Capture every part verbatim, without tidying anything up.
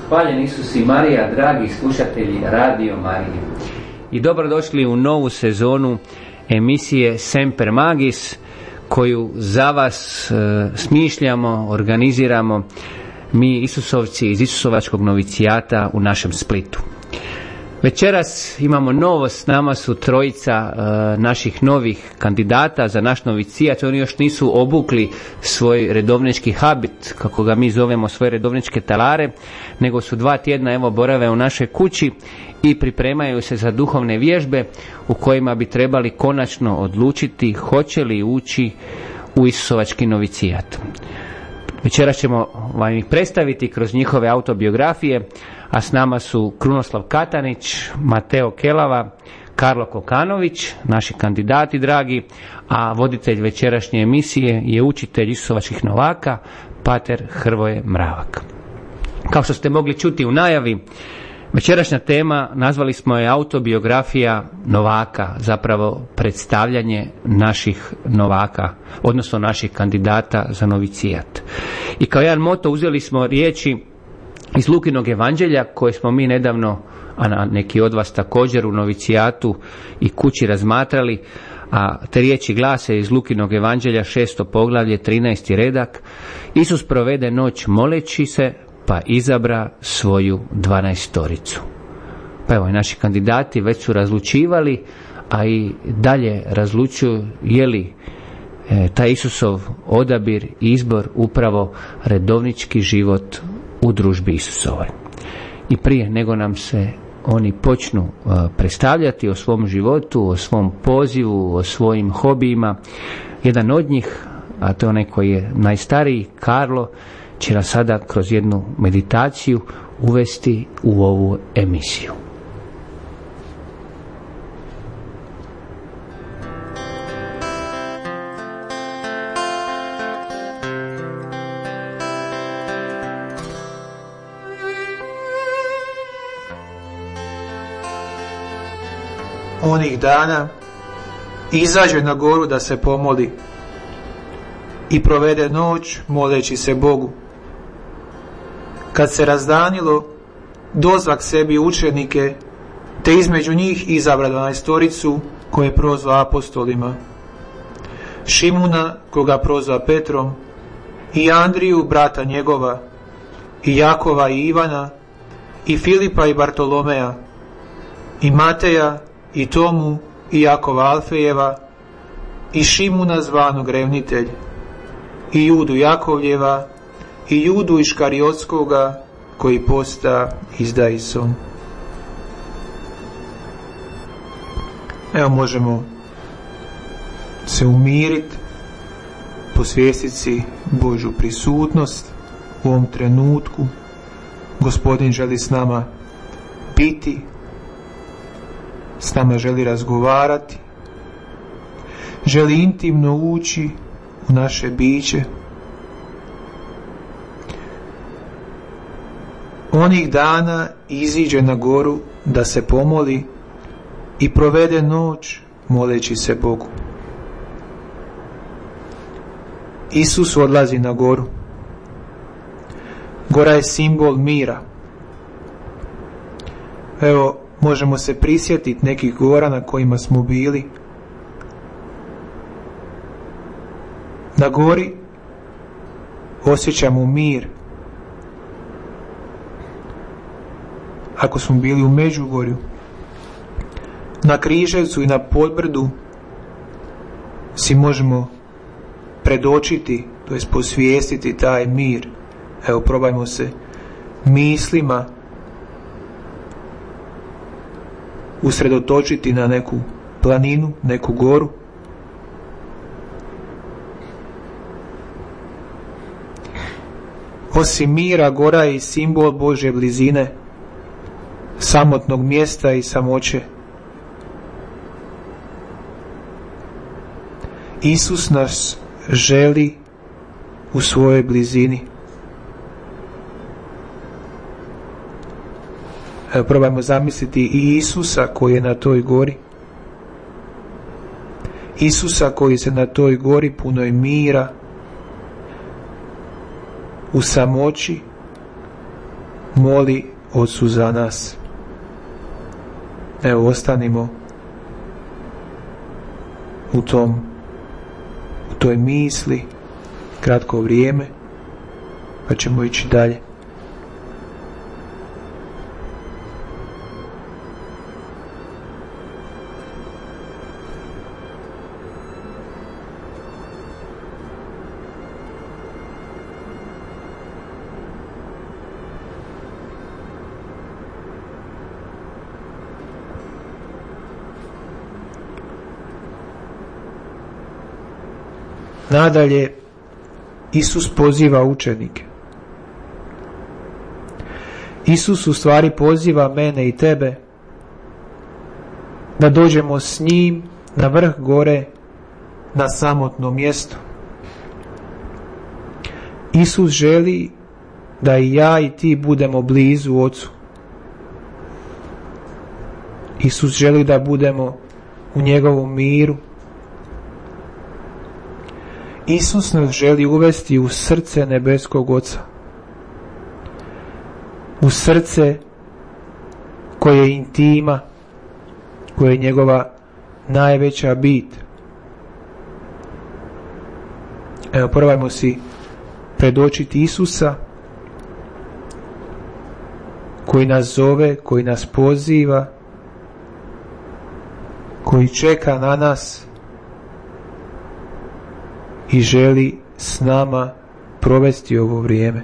Hvaljen Isus i Marija, dragi slušatelji Radio Marije. I dobrodošli u novu sezonu emisije Semper Magis, koju za vas e, smišljamo, organiziramo mi Isusovci iz Isusovačkog novicijata u našem Splitu. Večeras imamo novost, s nama su trojica e, naših novih kandidata za naš novicijat. Oni još nisu obukli svoj redovnički habit, kako ga mi zovemo, svoje redovničke talare, nego su dva tjedna evo borave u našoj kući i pripremaju se za duhovne vježbe u kojima bi trebali konačno odlučiti hoće li ući u Isusovački novicijat. Večeras ćemo vam ih predstaviti kroz njihove autobiografije, a s nama su Krunoslav Katanić, Mateo Kelava, Karlo Kokanović, naši kandidati dragi, a voditelj večerašnje emisije je učitelj Isusovačkih novaka, pater Hrvoje Mravak. Kao što ste mogli čuti u najavi, večerašnja tema nazvali smo je autobiografija novaka, zapravo predstavljanje naših novaka, odnosno naših kandidata za novicijat. I kao jedan moto uzeli smo riječi iz Lukinog evanđelja koje smo mi nedavno, a neki od vas također, u novicijatu i kući razmatrali, a te riječi glase iz Lukinog evanđelja šesto poglavlje trinaesti redak: Isus provede noć moleći se, pa izabra svoju dvanaestoricu. Pa evo, i naši kandidati već su razlučivali, a i dalje razlučuju je li e, taj Isusov odabir i izbor upravo redovnički život u družbi Isusovoj. I prije nego nam se oni počnu uh, predstavljati o svom životu, o svom pozivu, o svojim hobijima, jedan od njih, a to je onaj koji je najstariji, Karlo, će nas sada kroz jednu meditaciju uvesti u ovu emisiju. Onih dana izađe na goru da se pomoli i provede noć moleći se Bogu. Kad se razdanilo, dozva k sebi učenike, te između njih izabra dvanaestoricu koje prozva apostolima: Šimuna, koga prozva Petrom, i Andriju, brata njegova, i Jakova i Ivana, i Filipa i Bartolomeja, i Mateja, i Tomu, i Jakova Alfejeva, i Šimuna zvanog Revnitelj, i Judu Jakovljeva, i Judu Iškariotskoga, koji posta izdajison. Evo, možemo se umiriti, posvijestiti si Božju prisutnost u ovom trenutku. Gospodin želi s nama biti, s nama želi razgovarati, želi intimno ući u naše biće. Onih dana iziđe na goru da se pomoli i provede noć moleći se Bogu. Isus odlazi na goru. Gora je simbol mira. Evo, možemo se prisjetiti nekih gora na kojima smo bili. Na gori osjećamo mir. Ako smo bili u Međugorju, na Križevcu i na Podbrdu si možemo predočiti, to jest posvijestiti taj mir. Evo, probajmo se mislima usredotočiti na neku planinu, neku goru. Osim mira, gora je i simbol Božje blizine, samotnog mjesta i samoće. Isus nas želi u svojoj blizini. Evo, probajmo zamisliti i Isusa koji je na toj gori. Isusa koji se na toj gori punoj mira, u samoći, moli Ocu za nas. Evo, ostanimo u tom u toj misli kratko vrijeme, pa ćemo ići dalje. Nadalje, Isus poziva učenike. Isus u stvari poziva mene i tebe da dođemo s njim na vrh gore, na samotno mjesto. Isus želi da i ja i ti budemo blizu Ocu. Isus želi da budemo u njegovom miru. Isus nas želi uvesti u srce nebeskog Oca, u srce koje je intima, koje je njegova najveća bit. Evo, probajmo si predočiti Isusa koji nas zove, koji nas poziva, koji čeka na nas i želi s nama provesti ovo vrijeme.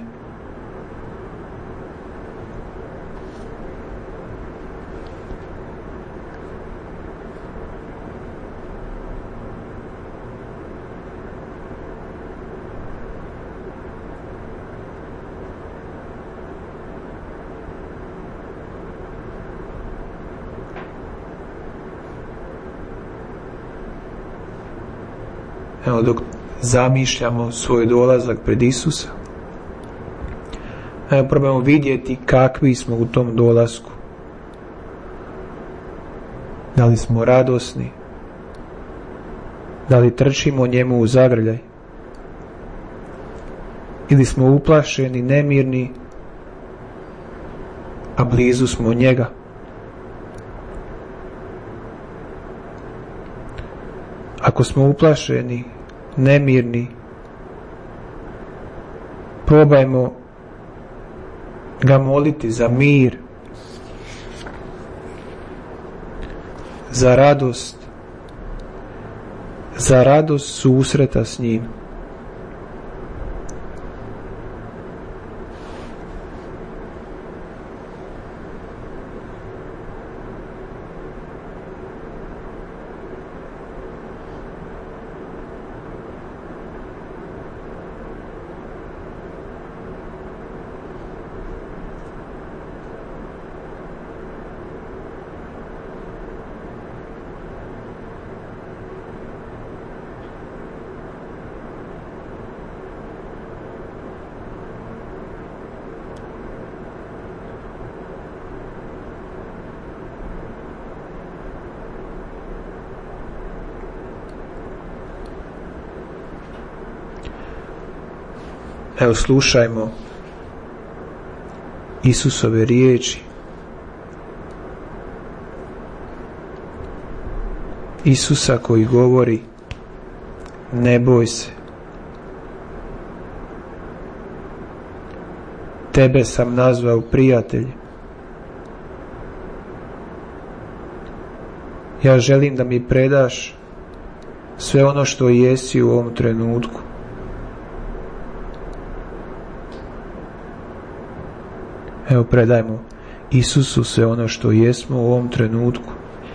Evo, dok zamišljamo svoj dolazak pred Isusa, evo, probamo vidjeti kakvi smo u tom dolasku. Da li smo radosni, da li trčimo njemu u zagrljaj, ili smo uplašeni, nemirni, a blizu smo njega. Ako smo uplašeni, nemirni, probajmo ga moliti za mir, za radost, za radost susreta s njim. Evo, slušajmo Isusove riječi. Isusa koji govori: ne boj se, tebe sam nazvao prijatelj. Ja želim da mi predaš sve ono što jesi u ovom trenutku. Evo, predajmo Isusu sve ono što jesmo u ovom trenutku.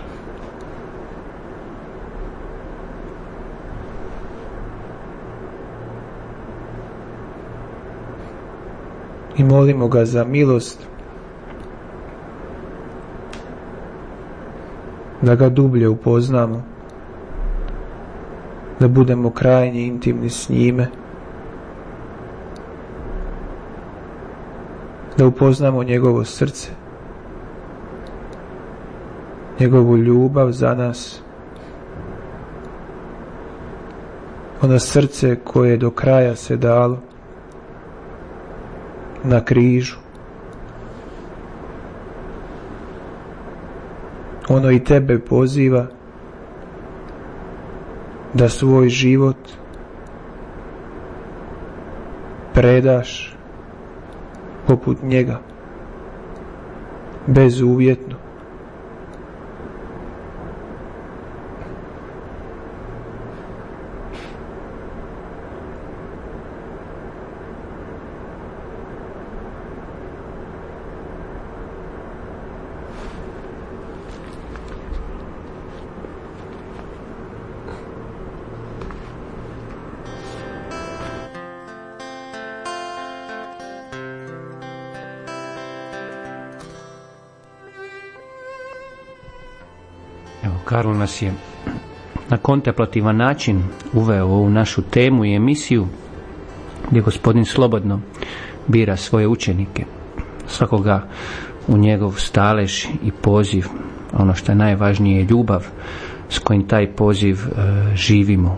I molimo ga za milost da ga dublje upoznamo, da budemo krajnje intimni s njime, da upoznamo njegovo srce, njegovu ljubav za nas, ono srce koje do kraja se dalo na križu, ono i tebe poziva da svoj život predaš poput njega, bezuvjetno. Karlo nas je na kontemplativan način uveo u ovu našu temu i emisiju gdje Gospodin slobodno bira svoje učenike, svakoga u njegov stalež i poziv, ono što je najvažnije je ljubav s kojim taj poziv e, živimo.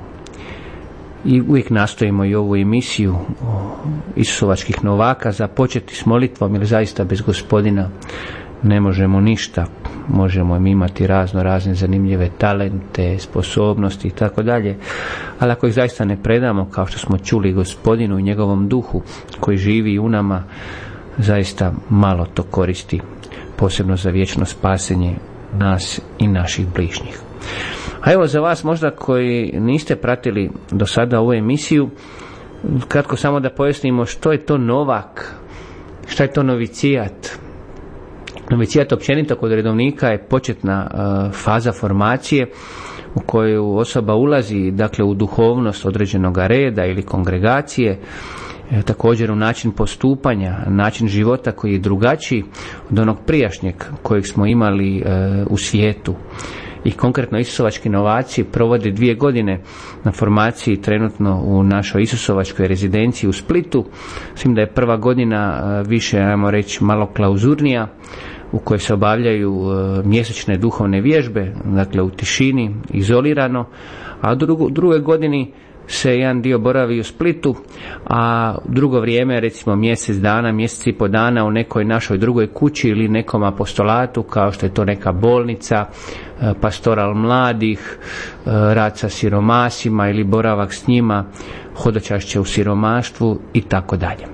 I uvijek nastojimo i ovu emisiju o Isusovačkih novaka započeti s molitvom, jer zaista bez Gospodina ne možemo ništa. Možemo im imati razno razne zanimljive talente, sposobnosti i tako dalje, ali ako ih zaista ne predamo, kao što smo čuli, Gospodinu i njegovom duhu koji živi u nama, zaista malo to koristi, posebno za vječno spasenje nas i naših bližnjih. A evo za vas možda koji niste pratili do sada ovu emisiju, kratko samo da pojasnimo što je to novak, što je to novicijat. Novicijat općenito kod redovnika je početna uh, faza formacije u koju osoba ulazi, dakle, u duhovnost određenog reda ili kongregacije, e, također u način postupanja, način života koji je drugačiji od onog prijašnjeg kojeg smo imali e, u svijetu. I konkretno Isusovački novaci provode dvije godine na formaciji trenutno u našoj Isusovačkoj rezidenciji u Splitu. Mislim da je prva godina e, više, ajmo reći, malo klauzurnija, u kojoj se obavljaju e, mjesečne duhovne vježbe, dakle u tišini, izolirano, a u drugu, drugoj godini se jedan dio boravi u Splitu, a drugo vrijeme, recimo mjesec dana, mjesec i po dana u nekoj našoj drugoj kući ili nekom apostolatu, kao što je to neka bolnica, e, pastoral mladih, e, rad sa siromasima ili boravak s njima, hodočašće u siromaštvu i tako dalje.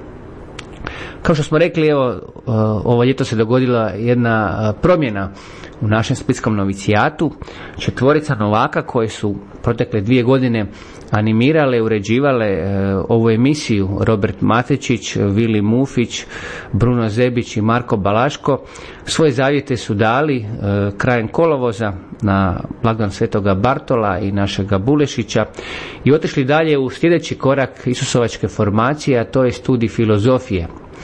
Kao što smo rekli, evo, ovo ljeto se dogodila jedna promjena u našem splitskom novicijatu. Četvorica novaka koji su protekle dvije godine animirale, uređivale e, ovu emisiju, Robert Matečić, Vili Mufić, Bruno Zebić i Marko Balaško, svoje zavjete su dali e, krajem kolovoza na blagdan Svetoga Bartola i našega Bulešića i otišli dalje u sljedeći korak Isusovačke formacije, a to je studij filozofije.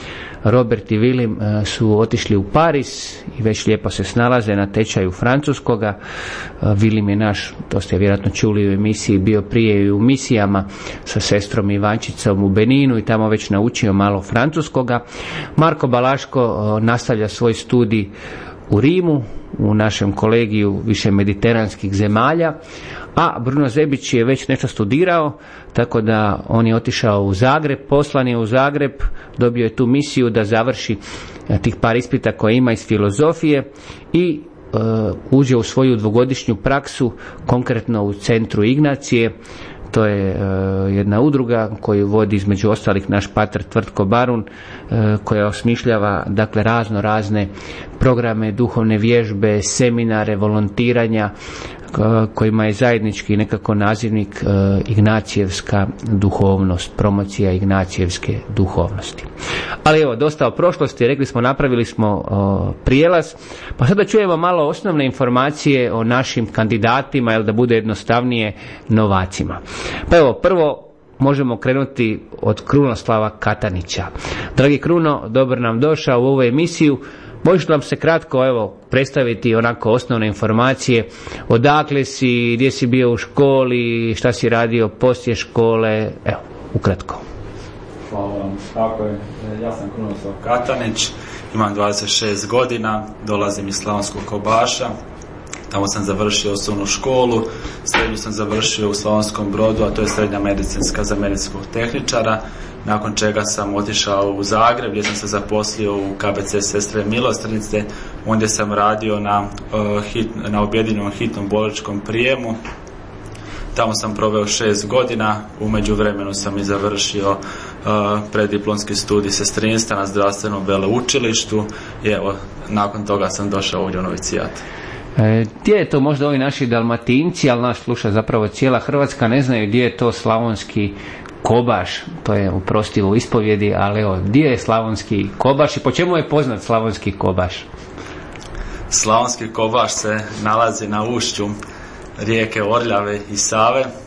Robert i Vilim su otišli u Pariz i već lijepo se snalaze na tečaju francuskoga. Vilim je naš, to ste vjerojatno čuli u emisiji, bio prije i u misijama sa sestrom Ivančicom u Beninu i tamo već naučio malo francuskoga. Marko Balaško nastavlja svoj studij u Rimu, u našem kolegiju više mediteranskih zemalja, a Bruno Zebić je već nešto studirao, tako da on je otišao u Zagreb, poslan je u Zagreb, dobio je tu misiju da završi tih par ispita koje ima iz filozofije i uh, uđe u svoju dvogodišnju praksu, konkretno u centru Ignacije. To je uh, jedna udruga koju vodi između ostalih naš pater Tvrtko Barun, uh, koja osmišljava, dakle, razno razne programe, duhovne vježbe, seminare, volontiranja, kojima je zajednički nekako nazivnik uh, Ignacijevska duhovnost, promocija Ignacijevske duhovnosti. Ali evo, dosta o prošlosti, rekli smo, napravili smo uh, prijelaz, pa sada čujemo malo osnovne informacije o našim kandidatima, jel da bude jednostavnije, novacima. Pa evo, prvo možemo krenuti od Krunoslava Katanića. Dragi Kruno, dobro nam došao u ovu emisiju. Možeš nam se kratko, evo, predstaviti onako osnovne informacije, odakle si, gdje si bio u školi, šta si radio poslije škole, evo, ukratko. Hvala vam. Tako je, ja sam Krunoslav Katanić, imam dvadeset šest godina, dolazim iz Slavonskog Kobaša, tamo sam završio osnovnu školu, srednju sam završio u Slavonskom Brodu, a to je srednja medicinska za medicinskog tehničara, nakon čega sam otišao u Zagreb gdje sam se zaposlio u K B C Sestre Milosrdnice ondje sam radio na, uh, hit, na objedinjenom hitnom bolničkom prijemu. Tamo sam proveo šest godina, u međuvremenu sam i završio uh, preddiplomski studij sestrinstva na zdravstvenom veleučilištu i evo, nakon toga sam došao ovdje u novicijat. E, gdje je to, možda ovi naši Dalmatinci, ali nas sluša zapravo cijela Hrvatska, ne znaju gdje je to Slavonski Kobaš, to je uprostivo u ispovjedi, ali evo, gdje je Slavonski Kobaš i po čemu je poznat Slavonski Kobaš? Slavonski Kobaš se nalazi na ušću rijeke Orljave i Save uh,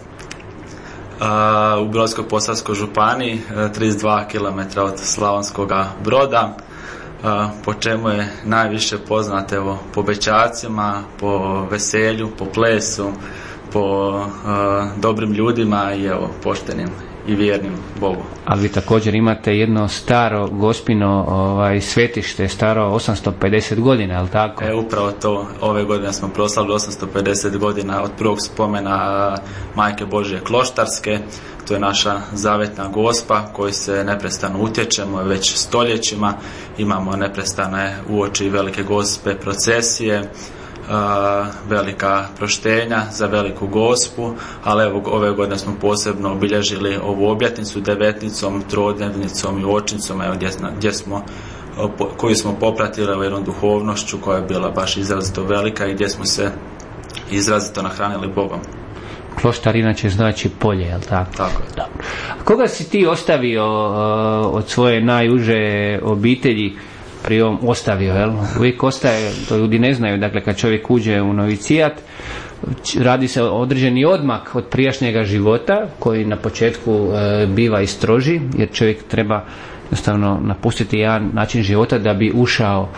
u Brodsko-posavskoj županiji, trideset dva kilometra od Slavonskog Broda, uh, po čemu je najviše poznat, evo, po bećacima, po veselju, po plesu, po uh, dobrim ljudima i evo, poštenim i vjernim Bogu. Ali vi također imate jedno staro gospino ovaj, svetište, staro osamsto pedeset godina, je li tako? E, upravo to, ove godine smo proslavili osamsto pedeset godina od prvog spomena Majke Božje Kloštarske. To je naša zavetna gospa koju se neprestano utječemo već stoljećima. Imamo neprestane uoči velike gospe procesije, Uh, velika proštenja za veliku gospu, ali evo, ove godine smo posebno obilježili ovu obljetnicu devetnicom, trodnevnicom i očnicom, evo, gdje, gdje smo, po, koju smo popratili u jednom duhovnošću koja je bila baš izrazito velika i gdje smo se izrazito nahranili Bogom. Kloštar inače znači polje, je li tako? Tako je. Dobro. A koga si ti ostavio uh, od svoje najuže obitelji? Priom ostavio, jel? Uvijek ostaje, to ljudi ne znaju, dakle kad čovjek uđe u novicijat, radi se određeni odmak od prijašnjega života koji na početku e, biva i stroži, jer čovjek treba jednostavno napustiti jedan način života da bi ušao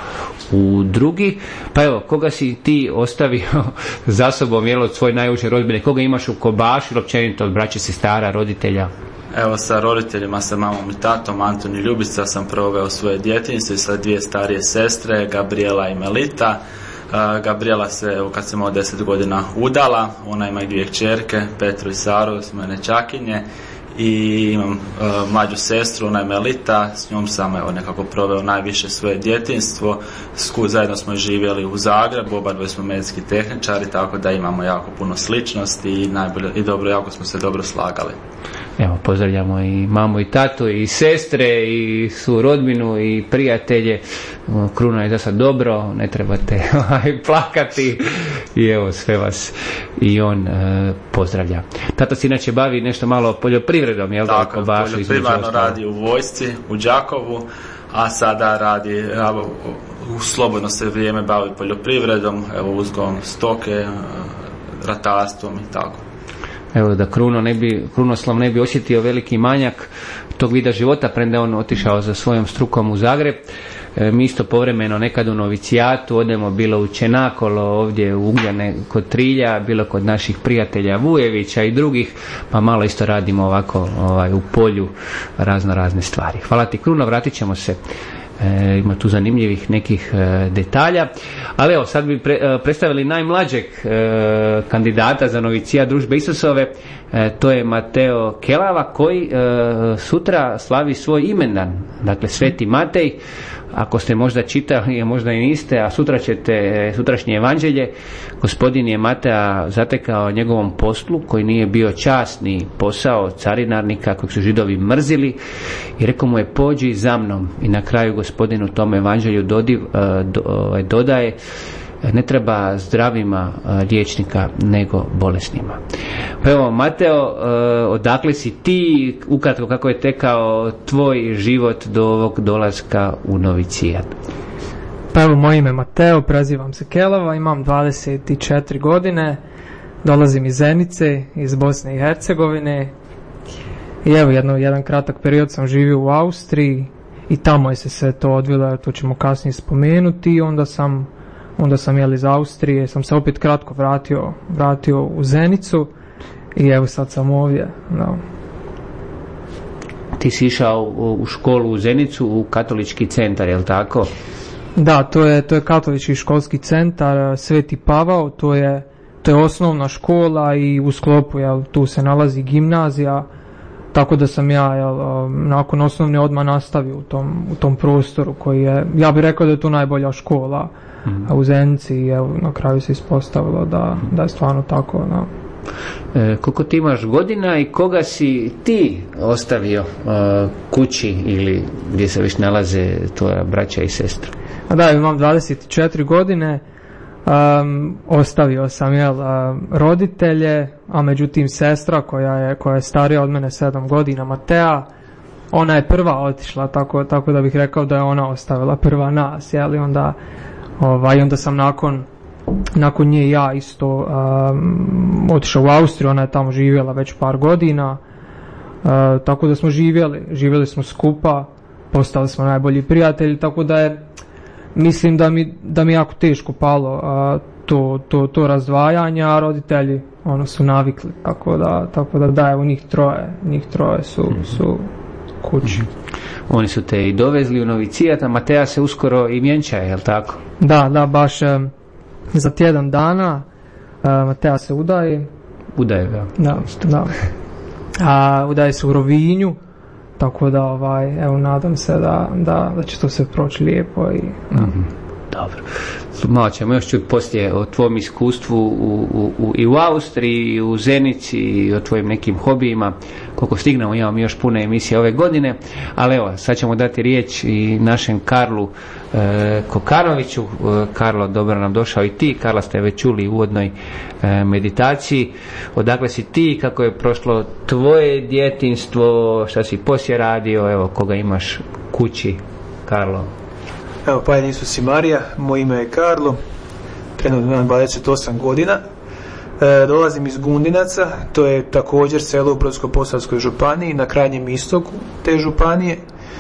u drugi. Pa evo, koga si ti ostavio za sobom, jel, od svoje najuže rodbine, koga imaš u Kobašu ili općenito od braće, sestara, roditelja? Evo, sa roditeljima, sa mamom i tatom, Anton i Ljubica, sam proveo svoje djetinjstvo i sa dvije starije sestre, Gabriela i Melita. Uh, Gabriela se, evo, kad sam imao deset godina udala, ona ima i dvije kćerke, Petru i Saru, smo nečakinje, i imam uh, mlađu sestru, ona je Melita, s njom sam, evo, nekako proveo najviše svoje djetinjstvo. Sku, zajedno smo živjeli u Zagrebu, oba dvoje smo medicinski tehničari, tako da imamo jako puno sličnosti i najbolje i dobro, jako smo se dobro slagali. Evo, pozdravljamo i mamu i tatu i sestre i svu rodbinu i prijatelje. Kruna je za sad dobro, ne trebate plakati i evo, sve vas i on e, pozdravlja. Tata se inače bavi nešto malo poljoprivredom, jel' tako? Tako, poljoprivredno radi u vojsci u Đakovu, a sada radi, evo, u slobodno se vrijeme bavi poljoprivredom, evo, uzgojom stoke, ratarstvom i tako. Evo, da Kruno ne bi, Krunoslav ne bi osjetio veliki manjak tog vida života, premda on otišao za svojom strukom u Zagreb. E, mi isto povremeno nekad u novicijatu odemo bilo u Čenakolo, ovdje u Ugljane kod Trilja, bilo kod naših prijatelja Vujevića i drugih, pa malo isto radimo ovako ovaj, u polju razno razne stvari. Hvala ti, Kruno, vratit ćemo se. E, ima tu zanimljivih nekih e, detalja, ali evo, sad bi pre, e, predstavili najmlađeg e, kandidata za novicijat Družbe Isusove, e, to je Mateo Kelava, koji e, sutra slavi svoj imendan, dakle Sveti Matej. Ako ste možda čitali, možda i niste, a sutra ćete, sutrašnje evanđelje, gospodin je Mateja zatekao njegovom poslu koji nije bio časni posao carinarnika kojeg su Židovi mrzili i rekao mu je: pođi za mnom. I na kraju gospodin u tom evanđelju dodiv, do, dodaje: ne treba zdravima liječnika nego bolesnima. Pa evo, Mateo, odakle si ti, ukratko kako je tekao tvoj život do ovog dolaska u novicijat? Pa evo, moje ime je Mateo, prezivam se Kelava, imam dvadeset četiri godine, dolazim iz Zenice, iz Bosne i Hercegovine i evo, jedno, jedan kratak period sam živio u Austriji i tamo je se sve to odvilo, to ćemo kasnije spomenuti, i onda sam onda sam jel iz Austrije, sam se opet kratko vratio, vratio u Zenicu i evo sad sam ovdje. No. Ti si išao u školu u Zenicu, u katolički centar, je li tako? Da, to je, to je katolički školski centar Sveti Pavao, to je, to je osnovna škola i u sklopu, jel, tu se nalazi gimnazija, tako da sam ja jel, nakon osnovne odmah nastavio u tom, u tom prostoru koji je, ja bih rekao da je to najbolja škola mm-hmm. u Zenici i evo, na kraju se ispostavilo da, da je stvarno tako. No. E, koliko ti imaš godina i koga si ti ostavio uh, kući ili gdje se već nalaze tvoja braća i sestra? A da, imam dvadeset četiri godine, um, ostavio sam jel, um, roditelje, a međutim sestra koja je, koja je starija od mene sedam godina, Matea, ona je prva otišla, tako, tako da bih rekao da je ona ostavila prva nas, jel, i onda, ovaj, onda sam nakon nakon nje ja isto um, otišao u Austriju, ona je tamo živjela već par godina, uh, tako da smo živjeli, živjeli smo skupa, postali smo najbolji prijatelji, tako da je, mislim da mi, da mi jako teško palo uh, to, to, to razdvajanje, a roditelji ono su navikli, tako da, tako da da, evo njih troje, njih troje su, mm-hmm. su kući. Mm-hmm. Oni su te i dovezli u novicijat, a Matea se uskoro i vjenčaje, je li tako? Da, da, baš um, za tjedan dana uh, Matea se udaje. Udaje ga. Da, da. A udaje se u Rovinju, tako da ovaj, evo nadam se da, da, da će to sve proći lijepo i mm-hmm. Dobro. Malo ćemo još čuti poslije o tvom iskustvu u, u, u, i u Austriji, i u Zenici, i o tvojim nekim hobijima. Koliko stignemo, imamo još pune emisije ove godine, ali evo, sad ćemo dati riječ i našem Karlu e, Kokanoviću. E, Karlo, dobro nam došao i ti. Karla ste već čuli u uvodnoj e, meditaciji. Odakle si ti, kako je prošlo tvoje djetinjstvo, šta si poslije radio, evo, koga imaš kući, Karlo? Evo, Panje Isus i Marija, moje ime je Karlo, trenutno imam dvadeset osam godina, e, dolazim iz Gundinaca, to je također selo u Brodsko-posavskoj županiji, na krajnjem istoku te županije.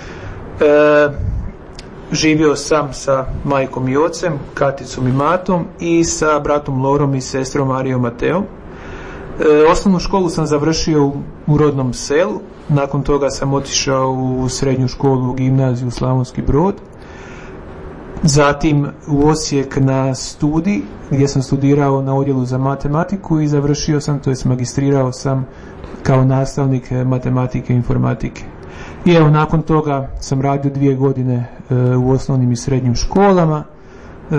E, živio sam sa majkom i ocem, Katicom i Matom i sa bratom Lorom i sestrom Marijom Mateom. E, osnovnu školu sam završio u, u rodnom selu, nakon toga sam otišao u srednju školu, u gimnaziju Slavonski Brod. Zatim u Osijek na studij gdje sam studirao na odjelu za matematiku i završio sam, to jest magistrirao sam kao nastavnik matematike i informatike. I evo, nakon toga sam radio dvije godine e, u osnovnim i srednjim školama e,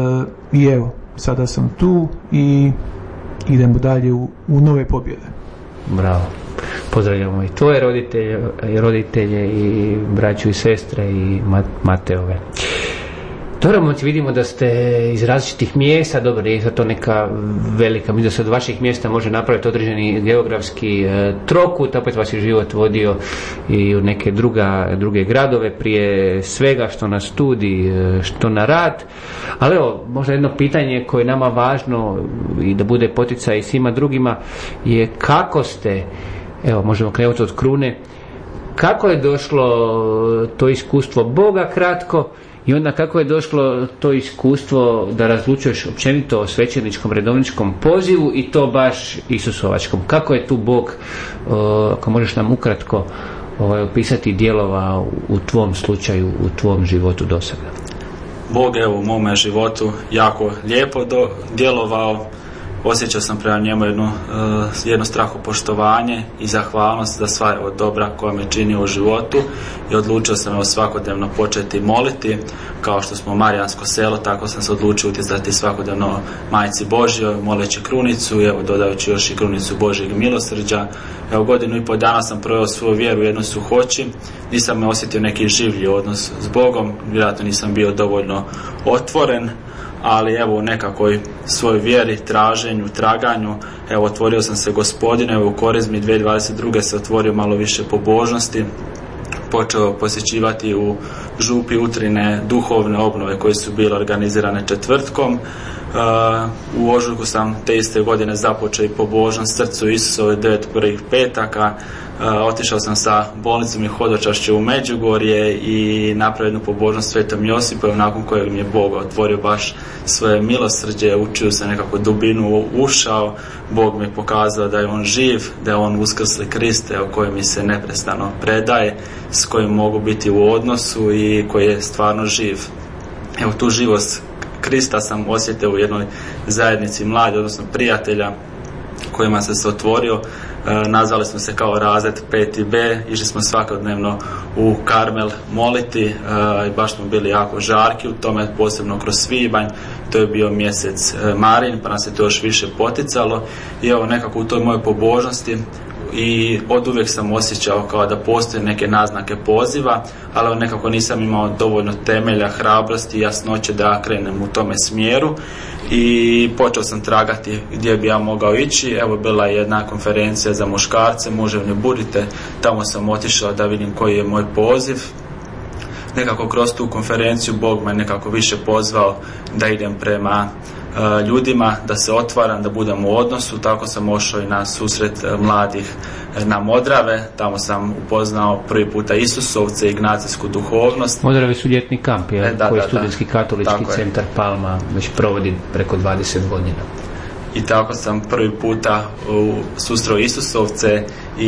i evo, sada sam tu i idemo dalje u, u nove pobjede. Bravo. Pozdravljamo i tvoje roditelje, roditelje i braću i sestre i Mateove. Dobro, moći vidimo da ste iz različitih mjesta, dobro, je to neka velika, mislim da se od vaših mjesta može napraviti određeni geografski e, trokut, opet vas je život vodio i u neke druga, druge gradove, prije svega što na studij, e, što na rad, ali evo, možda jedno pitanje koje je nama važno i da bude poticaj svima drugima je kako ste, evo, možemo krenuti od krune, kako je došlo to iskustvo Boga kratko, i onda kako je došlo to iskustvo da razlučuješ općenito o svećeničkom redovničkom pozivu i to baš Isusovačkom. Kako je tu Bog, ako možeš nam ukratko opisati, djelova u tvom slučaju, u tvom životu do sada? Bog je u mome životu jako lijepo do, djelovao. Osjećao sam prema njemu jedno, uh, jedno strahopoštovanje i zahvalnost za sva od dobra koja me čini u životu i odlučio sam evo svakodnevno početi moliti, kao što smo Marijansko selo, tako sam se odlučio utjecati svakodnevno Majci Božjoj, moleći krunicu, evo dodajući još i krunicu Božjeg milosrđa. Evo, godinu i pol dana sam proveo svoju vjeru u jednoj suhoći, nisam me osjetio neki življi odnos s Bogom, vjerojatno nisam bio dovoljno otvoren, ali evo u nekakvoj svojoj vjeri, traženju, traganju, evo otvorio sam se Gospodine, evo u Korizmi dvije tisuće dvadeset druge se otvorio malo više pobožnosti, počeo posjećivati u župi utrine duhovne obnove koje su bile organizirane četvrtkom. Uh, u ožujku sam te iste godine započeo i pobožnost Srcu Isusove devet prvih petaka. Uh, otišao sam sa bolnicom i hodočašću u Međugorje i napravio jednu pobožnost Svetom Josipu, nakon kojeg mi je Bog otvorio baš svoje milosrđe, učio se nekako dubinu, ušao, Bog mi je pokazao da je on živ, da je on uskrsli Kriste, o kojem mi se neprestano predaje, s kojim mogu biti u odnosu i koji je stvarno živ. Evo, tu živost Krista sam osjetio u jednoj zajednici mladih, odnosno prijatelja kojima sam se otvorio. nazvali smo se kao razred peti be, išli smo svakodnevno u Karmel moliti i baš smo bili jako žarki u tome, posebno kroz svibanj. To je bio mjesec Marin, pa nas je to još više poticalo i evo nekako u toj mojoj pobožnosti i od uvijek sam osjećao kao da postoje neke naznake poziva, ali nekako nisam imao dovoljno temelja, hrabrosti i jasnoće da krenem u tome smjeru i počeo sam tragati gdje bi ja mogao ići. Evo bila je jedna konferencija za muškarce, muževne budite, tamo sam otišao da vidim koji je moj poziv. Nekako kroz tu konferenciju Bog me nekako više pozvao da idem prema uh, ljudima, da se otvaram, da budem u odnosu. Tako sam ošao i na susret uh, mladih uh, na Modrave. Tamo sam upoznao prvi puta Isusovce i ignacijsku duhovnost. Modrave su ljetni kamp, je, e, da, koji da, studentski da. katolički Tako centar je. Palma već provodi preko dvadeset godina. I tako sam prvi puta susreo Isusovce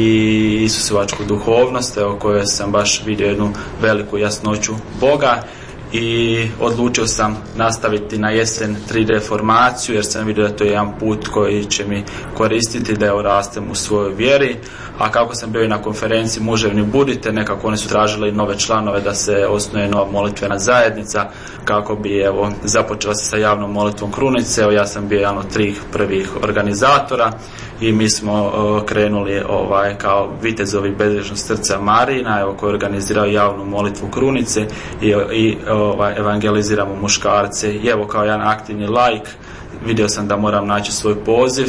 i Isusovačku duhovnost, o kojoj sam baš vidio jednu veliku jasnoću Boga i odlučio sam nastaviti na jesen tri de formaciju jer sam vidio da to je jedan put koji će mi koristiti da ja rastem u svojoj vjeri. A kako sam bio i na konferenciji Muževni budite, nekako oni su tražili nove članove da se osnuje nova molitvena zajednica kako bi evo započela se sa javnom molitvom Krunice. Evo ja sam bio jedan od tri prvih organizatora i mi smo uh, krenuli ovaj kao vitezovi bezgrešnog srca Marina, evo koji organizirao javnu molitvu Krunice i, i ovaj, evangeliziramo muškarce. I evo kao jedan aktivni laik vidio sam da moram naći svoj poziv,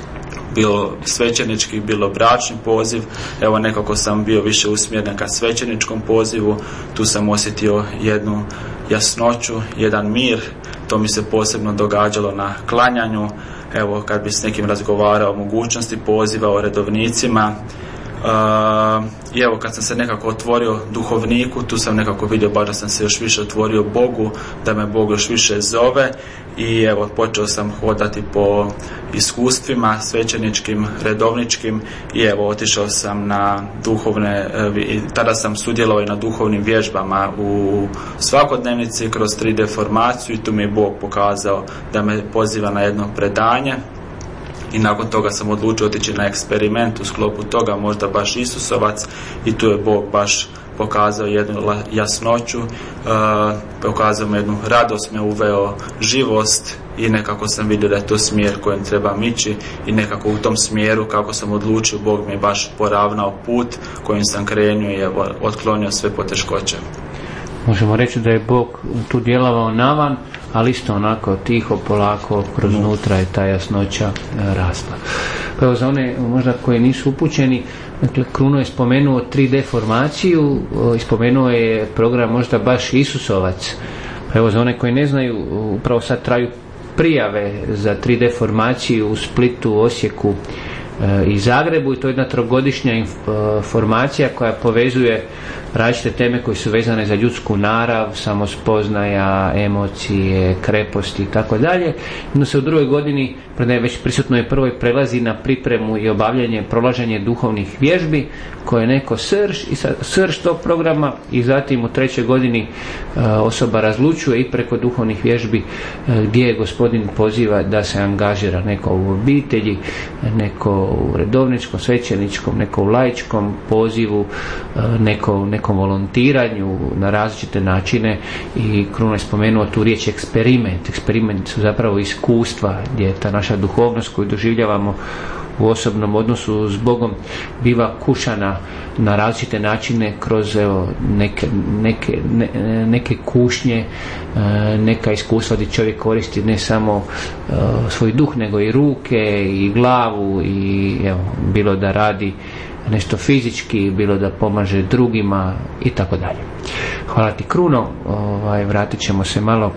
bilo svećenički, bilo bračni poziv. Evo nekako sam bio više usmjeren ka svećeničkom pozivu, tu sam osjetio jednu jasnoću, jedan mir, to mi se posebno događalo na klanjanju. Evo kad bi s nekim razgovarao o mogućnosti poziva, o redovnicima. Uh, i evo kad sam se nekako otvorio duhovniku, tu sam nekako vidio baš da sam se još više otvorio Bogu, da me Bog još više zove i evo počeo sam hodati po iskustvima svećeničkim, redovničkim i evo otišao sam na duhovne, i tada sam sudjelovao i na duhovnim vježbama u svakodnevnici kroz tri de formaciju i tu mi je Bog pokazao da me poziva na jedno predanje. I nakon toga sam odlučio otići na eksperiment u sklopu toga, možda baš Isusovac, i tu je Bog baš pokazao jednu jasnoću, uh, pokazao me jednu radost, me uveo živost i nekako sam vidio da je to smjer kojem trebam ići i nekako u tom smjeru kako sam odlučio, Bog mi je baš poravnao put kojim sam krenuo i evo, otklonio sve poteškoće. Možemo reći da je Bog tu djelovao navan, ali isto onako tiho, polako, kroz unutra je ta jasnoća rasla. Pa evo za one možda koji nisu upućeni, dakle Kruno je spomenuo tri de formaciju, spomenuo je program možda baš Isusovac. Pa evo za one koji ne znaju, upravo sad traju prijave za tri de formaciju u Splitu, Osijeku i Zagrebu i to je jedna trogodišnja formacija koja povezuje različite teme koje su vezane za ljudsku narav, samospoznaja, emocije, kreposti i tako dalje. No se u drugoj godini, predaje već prisutno je prvoj, prelazi na pripremu i obavljanje, prolaženje duhovnih vježbi koje je neko srž i srž tog programa i zatim u trećoj godini uh, osoba razlučuje i preko duhovnih vježbi uh, gdje je Gospodin poziva da se angažira, neko u obitelji, neko u redovničkom, svećeničkom, neko u laičkom pozivu, uh, neko, nekom volontiranju na različite načine i Kruno je spomenuo tu riječ eksperiment. Eksperiment su zapravo iskustva gdje je ta naša duhovnost koju doživljavamo u osobnom odnosu s Bogom biva kušana na različite načine kroz evo, neke, neke, ne, neke kušnje, neka iskustva gdje čovjek koristi ne samo uh, svoj duh nego i ruke i glavu i evo, bilo da radi nešto fizički, bilo da pomaže drugima i tako dalje. Hvala ti Kruno, ovaj, vratit ćemo se malo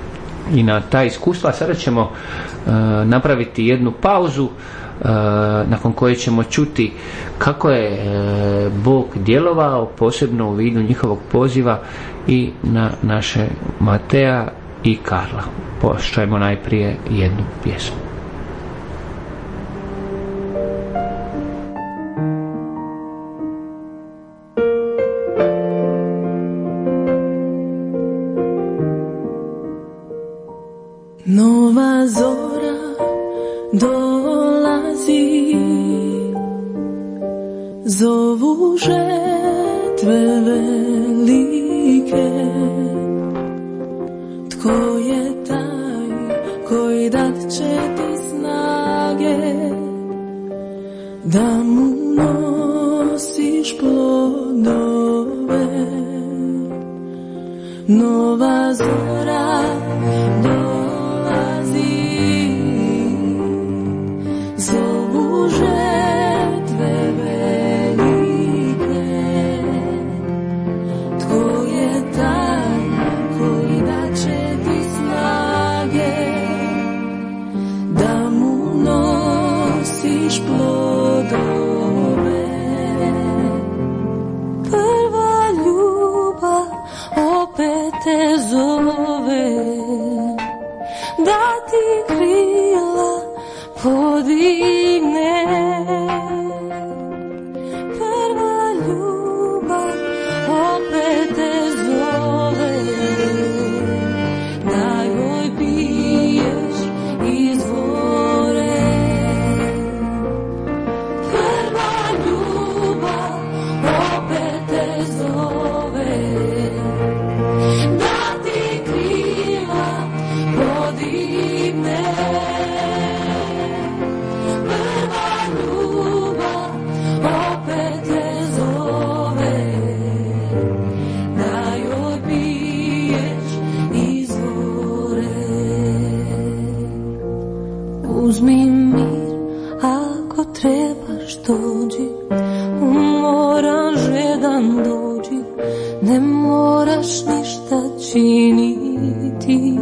i na ta iskustva. Sada ćemo uh, napraviti jednu pauzu uh, nakon koje ćemo čuti kako je uh, Bog djelovao posebno u vidu njihovog poziva i na naše Mateja i Karla. Poslušajmo najprije jednu pjesmu. Nova zora dolazi žrtve velike. Tko je taj koji dat će ti snage da mu nosiš plodove? Nova zora dolazi, zovu žrtve velike. Tko je taj koji daće ti snage da mu nosiš plodove? Prva ljubav opet te zove da ti krila podigne. Prva ljubav opet te zove da joj piješ izvore. Prva ljubav opet te zove da ti krila podigne. Prva ljubav opet te zove da joj piješ izvore. Uzmi mir ako trebaš dođi, umoran žedan dođi, ne moraš ništa činiti.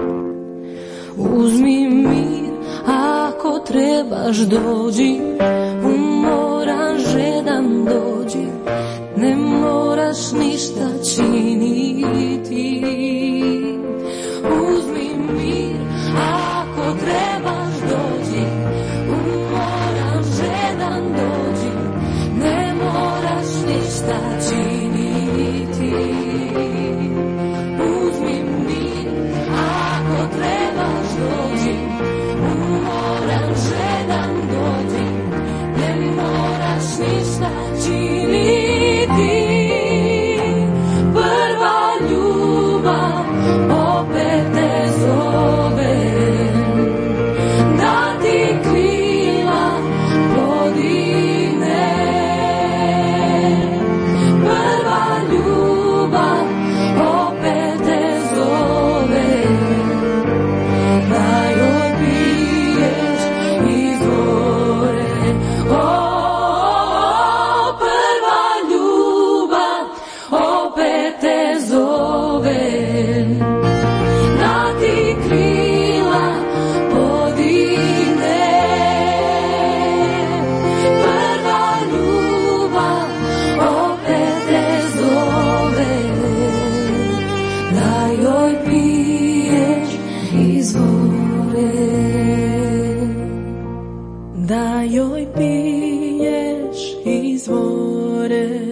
Uzmi mir ako trebaš dođi, umoran žedan dođi, ne moraš ništa činiti. Uzmi mir ako trebaš dođi, umoran žedan dođi, ne moraš ništa činiti. Uzmi mir ako trebaš dođi, umoran žedan dođi, ne moraš ništa činiti. Prva ljubav opet te zove da ti krila podigne. Prva ljubav opet te zove da joj piješ izvore. O, prva ljubav opet te zove da ti krila podigne. Prva ljubav opet te zove da joj piješ izvore. Da joj piješ izvore.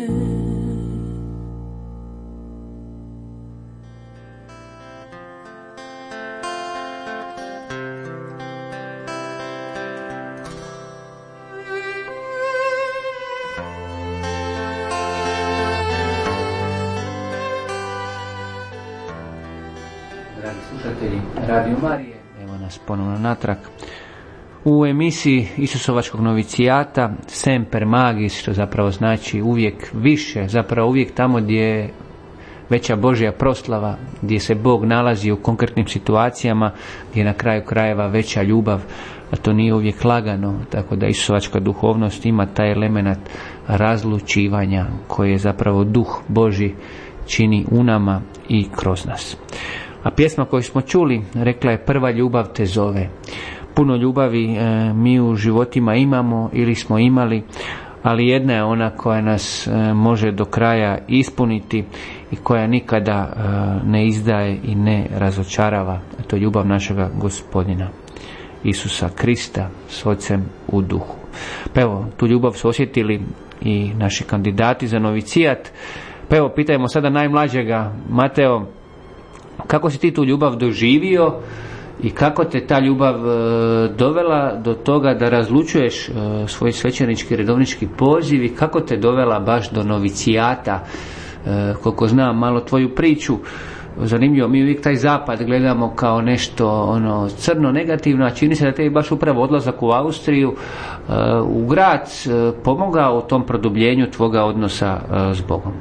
Dragi slušatelji Radio Marije, evo nas ponovno natrag u emisiji Isusovačkog novicijata Semper Magis, što zapravo znači uvijek više, zapravo uvijek tamo gdje je veća Božja proslava, gdje se Bog nalazi u konkretnim situacijama, gdje je na kraju krajeva veća ljubav, a to nije uvijek lagano, tako da Isusovačka duhovnost ima taj element razlučivanja koji je zapravo duh Božji čini u nama i kroz nas. A pjesma koju smo čuli rekla je prva ljubav te zove. Puno ljubavi e, mi u životima imamo ili smo imali, ali jedna je ona koja nas e, može do kraja ispuniti i koja nikada e, ne izdaje i ne razočarava. A to je ljubav našega Gospodina Isusa Krista s Ocem u duhu. Pa evo, tu ljubav su osjetili i naši kandidati za novicijat. Pa evo, pitajmo sada najmlađega, Mateo, kako si ti tu ljubav doživio I kako te ta ljubav e, dovela do toga da razlučuješ e, svoj svećenički redovnički poziv i kako te dovela baš do novicijata? E, koliko znam malo tvoju priču, zanimljivo, mi uvijek taj zapad gledamo kao nešto ono crno, negativno, a čini se da te je baš upravo odlazak u Austriju, e, u grad e, pomogao u tom produbljenju tvoga odnosa e, s Bogom.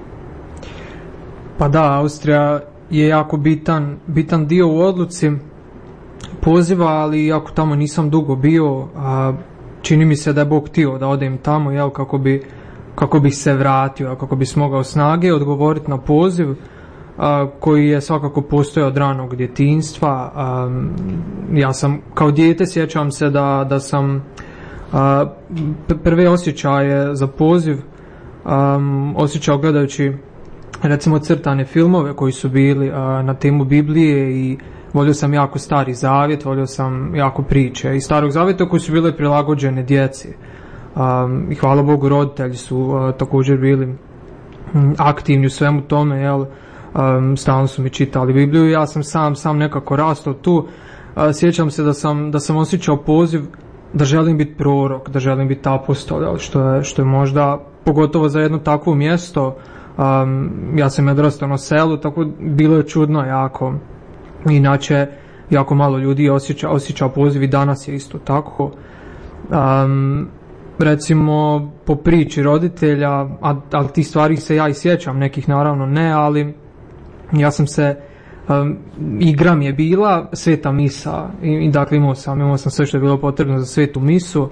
Pa da, Austrija je jako bitan, bitan dio u odluci poziva, ali iako tamo nisam dugo bio, a čini mi se da je Bog htio da odem tamo, jel, kako bi kako bih se vratio, kako bi smogao snage odgovoriti na poziv a, koji je svakako postojao od ranog djetinjstva. A, ja sam kao dijete, sjećam se da, da sam a, prve osjećaje za poziv a, osjećao gledajući recimo crtane filmove koji su bili a, na temu Biblije, i volio sam jako Stari Zavjet, volio sam jako priče iz Starog Zavjeta koje su bile prilagođene djeci. Um, I hvala Bogu, roditelji su uh, također bili um, aktivni u svemu tome, jel, um, stalno su mi čitali Bibliju i ja sam sam, sam nekako rastao tu. Uh, sjećam se da sam, da sam osjećao poziv da želim biti prorok, da želim biti apostol, jel, što je, što je možda pogotovo za jedno takvo mjesto. Um, ja sam odrastao na selu, tako bilo je čudno jako. Inače, jako malo ljudi osjeća, osjeća poziv i danas je isto tako. Um, recimo, po priči roditelja, ali ti stvari se ja i sjećam, nekih naravno ne, ali ja sam se, um, igra mi je bila sveta misa i, i dakle imao sam, imao sam sve što je bilo potrebno za svetu misu.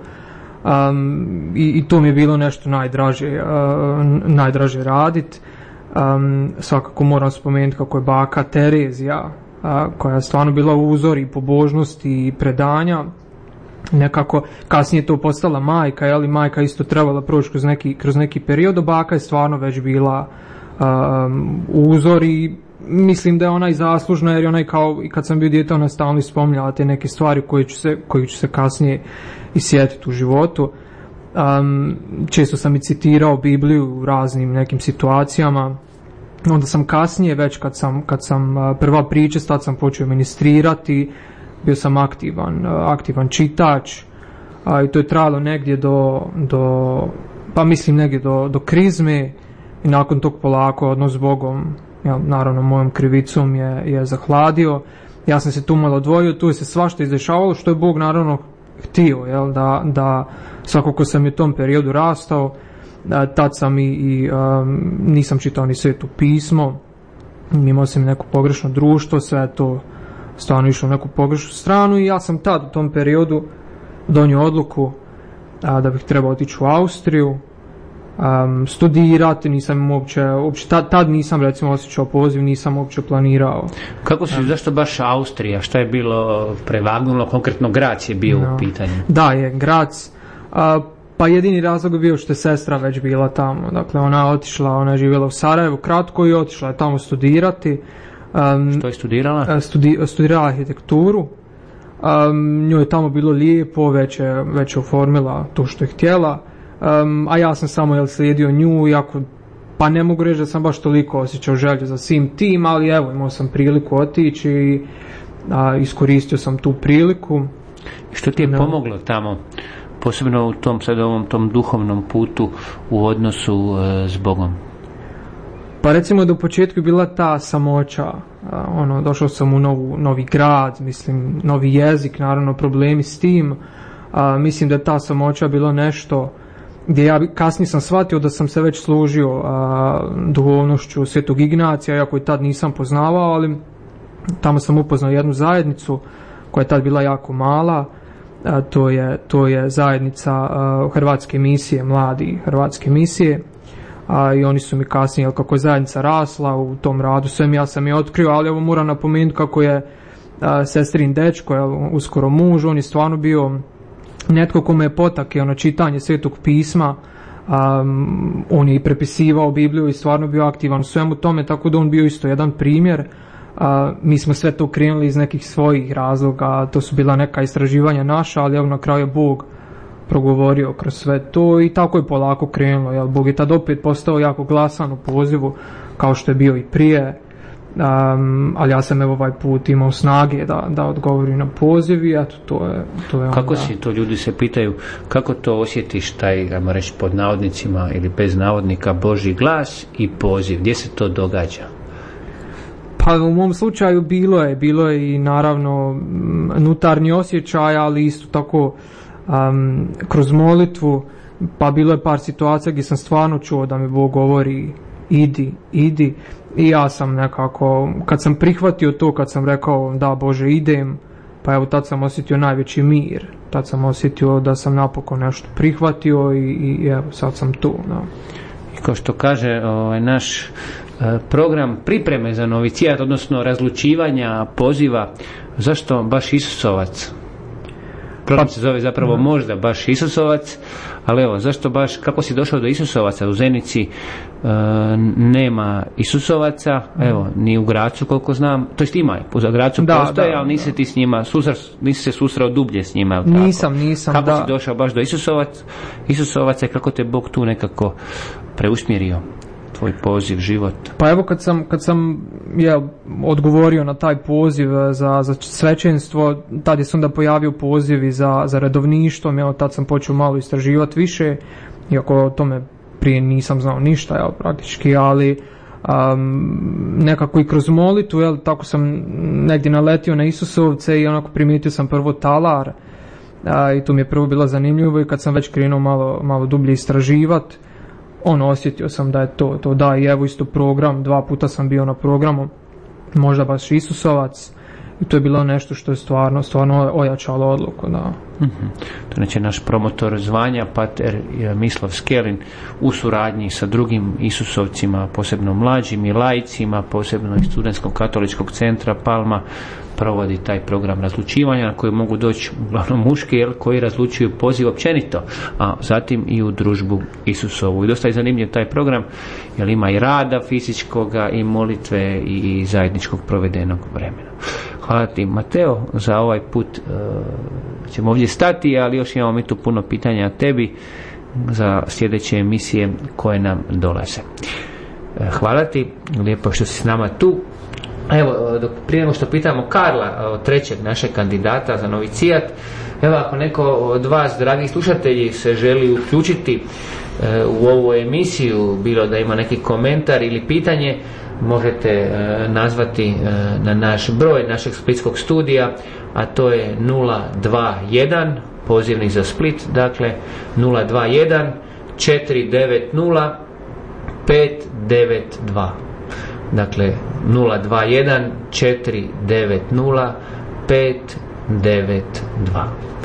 Um, i, i to mi je bilo nešto najdraže, uh, najdraže raditi. Um, svakako moram spomenuti kako je baka Terezija, a, koja je stvarno bila uzor i pobožnosti i predanja, nekako kasnije to postala majka, jeli, majka isto trebala proći kroz neki, kroz neki period, a baka je stvarno već bila um, uzor i mislim da je ona i zaslužna, jer je ona i kao i kad sam bio dijete, ona stalno spominjala te neke stvari koje ću se, koje ću se kasnije i sjetiti u životu. Um, često sam i citirao Bibliju u raznim nekim situacijama. Onda sam kasnije, već kad sam, kad sam prva priča, tad sam počeo ministrirati, bio sam aktivan, aktivan čitač, a, i to je trajalo negdje do, do pa mislim negdje do, do krizme, i nakon tog polako odnos s Bogom, ja, naravno mojom krivicom je, je zahladio. Ja sam se tu malo odvojio, tu je se svašta izdešavalo, što je Bog naravno htio, jel, da, da svakako sam i u tom periodu rastao. Tad sam i, i um, nisam čitao ni Sveto pismo, imao sam neko pogrešno društvo, sve to stvarno išlo u neku pogrešnu stranu, i ja sam tad u tom periodu donio odluku a, da bih trebao otići u Austriju, um, studirati. Nisam uopće, uopće tad, tad nisam recimo osjećao poziv, nisam uopće planirao. Kako si, zašto baš Austrija? Šta je bilo prevagnulo, konkretno Grac je bio no. u pitanju? Da, je Grac. A, Pa jedini razlog je bio što je sestra već bila tamo. Dakle, ona je otišla, ona je živjela u Sarajevu kratko i otišla je tamo studirati. Um, što je studirala? Studi, studirala arhitekturu. Um, njoj je tamo bilo lijepo, već je, već je oformila to što je htjela. Um, a ja sam samo jel, slijedio nju, iako, pa ne mogu reći da sam baš toliko osjećao želju za svim tim, ali evo, imao sam priliku otići i a, iskoristio sam tu priliku. I što ti je no. pomoglo tamo? Posebno u tom sad ovom tom duhovnom putu u odnosu e, s Bogom? Pa recimo do početku je bila ta samoća, a, ono, došao sam u novu, novi grad, mislim, novi jezik, naravno problemi s tim, a, mislim da je ta samoća bilo nešto gdje ja kasnije sam shvatio da sam se već služio a, duhovnošću Svetog Ignacija, iako i tad nisam poznavao, ali tamo sam upoznao jednu zajednicu koja je tad bila jako mala. A, to je, to je zajednica a, Hrvatske misije, mladi Hrvatske misije, a, i oni su mi kasnije, jel, kako je zajednica rasla u tom radu, sve mi ja sam je otkrio, ali ovo moram napomenuti kako je a, sestrin dečko, je uskoro muž, on je stvarno bio netko kome je potakio na čitanje Svetog pisma, um, on je i prepisivao Bibliju i stvarno bio aktivan u svemu tome, tako da on bio isto jedan primjer. Uh, mi smo sve to krenuli iz nekih svojih razloga, to su bila neka istraživanja naša, ali evo na kraju je Bog progovorio kroz sve to i tako je polako krenulo, jel, Bog je tad opet postao jako glasan u pozivu, kao što je bio i prije. Um, ali ja sam evo ovaj put imao snage da, da odgovorim na poziv i eto, to je, to je kako onda... si, to ljudi se pitaju, kako to osjetiš taj, ajmo reći pod navodnicima ili bez navodnika, Božji glas i poziv, gdje se to događa? Pa u mom slučaju bilo je, bilo je i naravno unutarnji osjećaj, ali isto tako um, kroz molitvu, pa bilo je par situacija gdje sam stvarno čuo da mi Bog govori idi, idi, i ja sam nekako, kad sam prihvatio to, kad sam rekao da Bože idem, pa evo tad sam osjetio najveći mir, tad sam osjetio da sam napokon nešto prihvatio i, i evo sad sam tu. Da. I kao što kaže ovaj, naš eh, program pripreme za novicijat, odnosno razlučivanja poziva, zašto baš Isusovac? Program se zove zapravo možda baš Isusovac, ali evo, zašto baš, kako si došao do Isusovaca? U Zenici e, nema Isusovaca, evo, ni u Gracu koliko znam, to jest ima, u Gracu da, postoje, da, ali nisi da. ti s njima, susra, nisi se susreo dublje s njima, tako? Nisam, nisam, kako da. si došao baš do Isusovac, Isusovaca i kako te Bog tu nekako preusmjerio? Tvoj poziv, život. Pa evo kad sam, kad sam je, odgovorio na taj poziv za, za svećenstvo, tad je se onda pojavio poziv i za, za redovništvo, evo tad sam počeo malo istraživati više, iako o tome prije nisam znao ništa, jel, praktički, ali um, nekako i kroz molitvu, jel, tako sam negdje naletio na Isusovce i onako primijetio sam prvo talar, a, i tu mi je prvo bilo zanimljivo i kad sam već krenuo malo, malo dublje istraživati, ono, osjetio sam da je to, to da, i evo isto program, dva puta sam bio na programu, možda baš Isusovac, i to je bilo nešto što je stvarno, stvarno ojačalo odluku, da. Mm-hmm. To neće naš promotor zvanja, pater Mislav Skelin, u suradnji sa drugim Isusovcima, posebno mlađim i laicima, posebno iz Studentskog katoličkog centra Palma, provodi taj program razlučivanja na koji mogu doći uglavnom muški, jel, koji razlučuju poziv općenito, a zatim i u družbu Isusovu. I dosta je zanimljiv taj program, jer ima i rada fizičkoga i molitve i zajedničkog provedenog vremena. Hvala ti, Mateo, za ovaj put. E, ćemo ovdje stati, ali još imamo mi tu puno pitanja tebi za sljedeće emisije koje nam dolaze. E, hvala ti, lijepo što si s nama tu. Evo, dok prije nego što pitamo Karla, trećeg našeg kandidata za novicijat, evo, ako neko od vas, dragi slušatelji, se želi uključiti e, u ovu emisiju, bilo da ima neki komentar ili pitanje, možete e, nazvati e, na naš broj našeg splitskog studija, a to je nula dva jedan, pozivnik za Split, dakle nula dva jedan četiri devet nula pet devet dva. Dakle nula dva jedan četiri devet nula pet devet dva.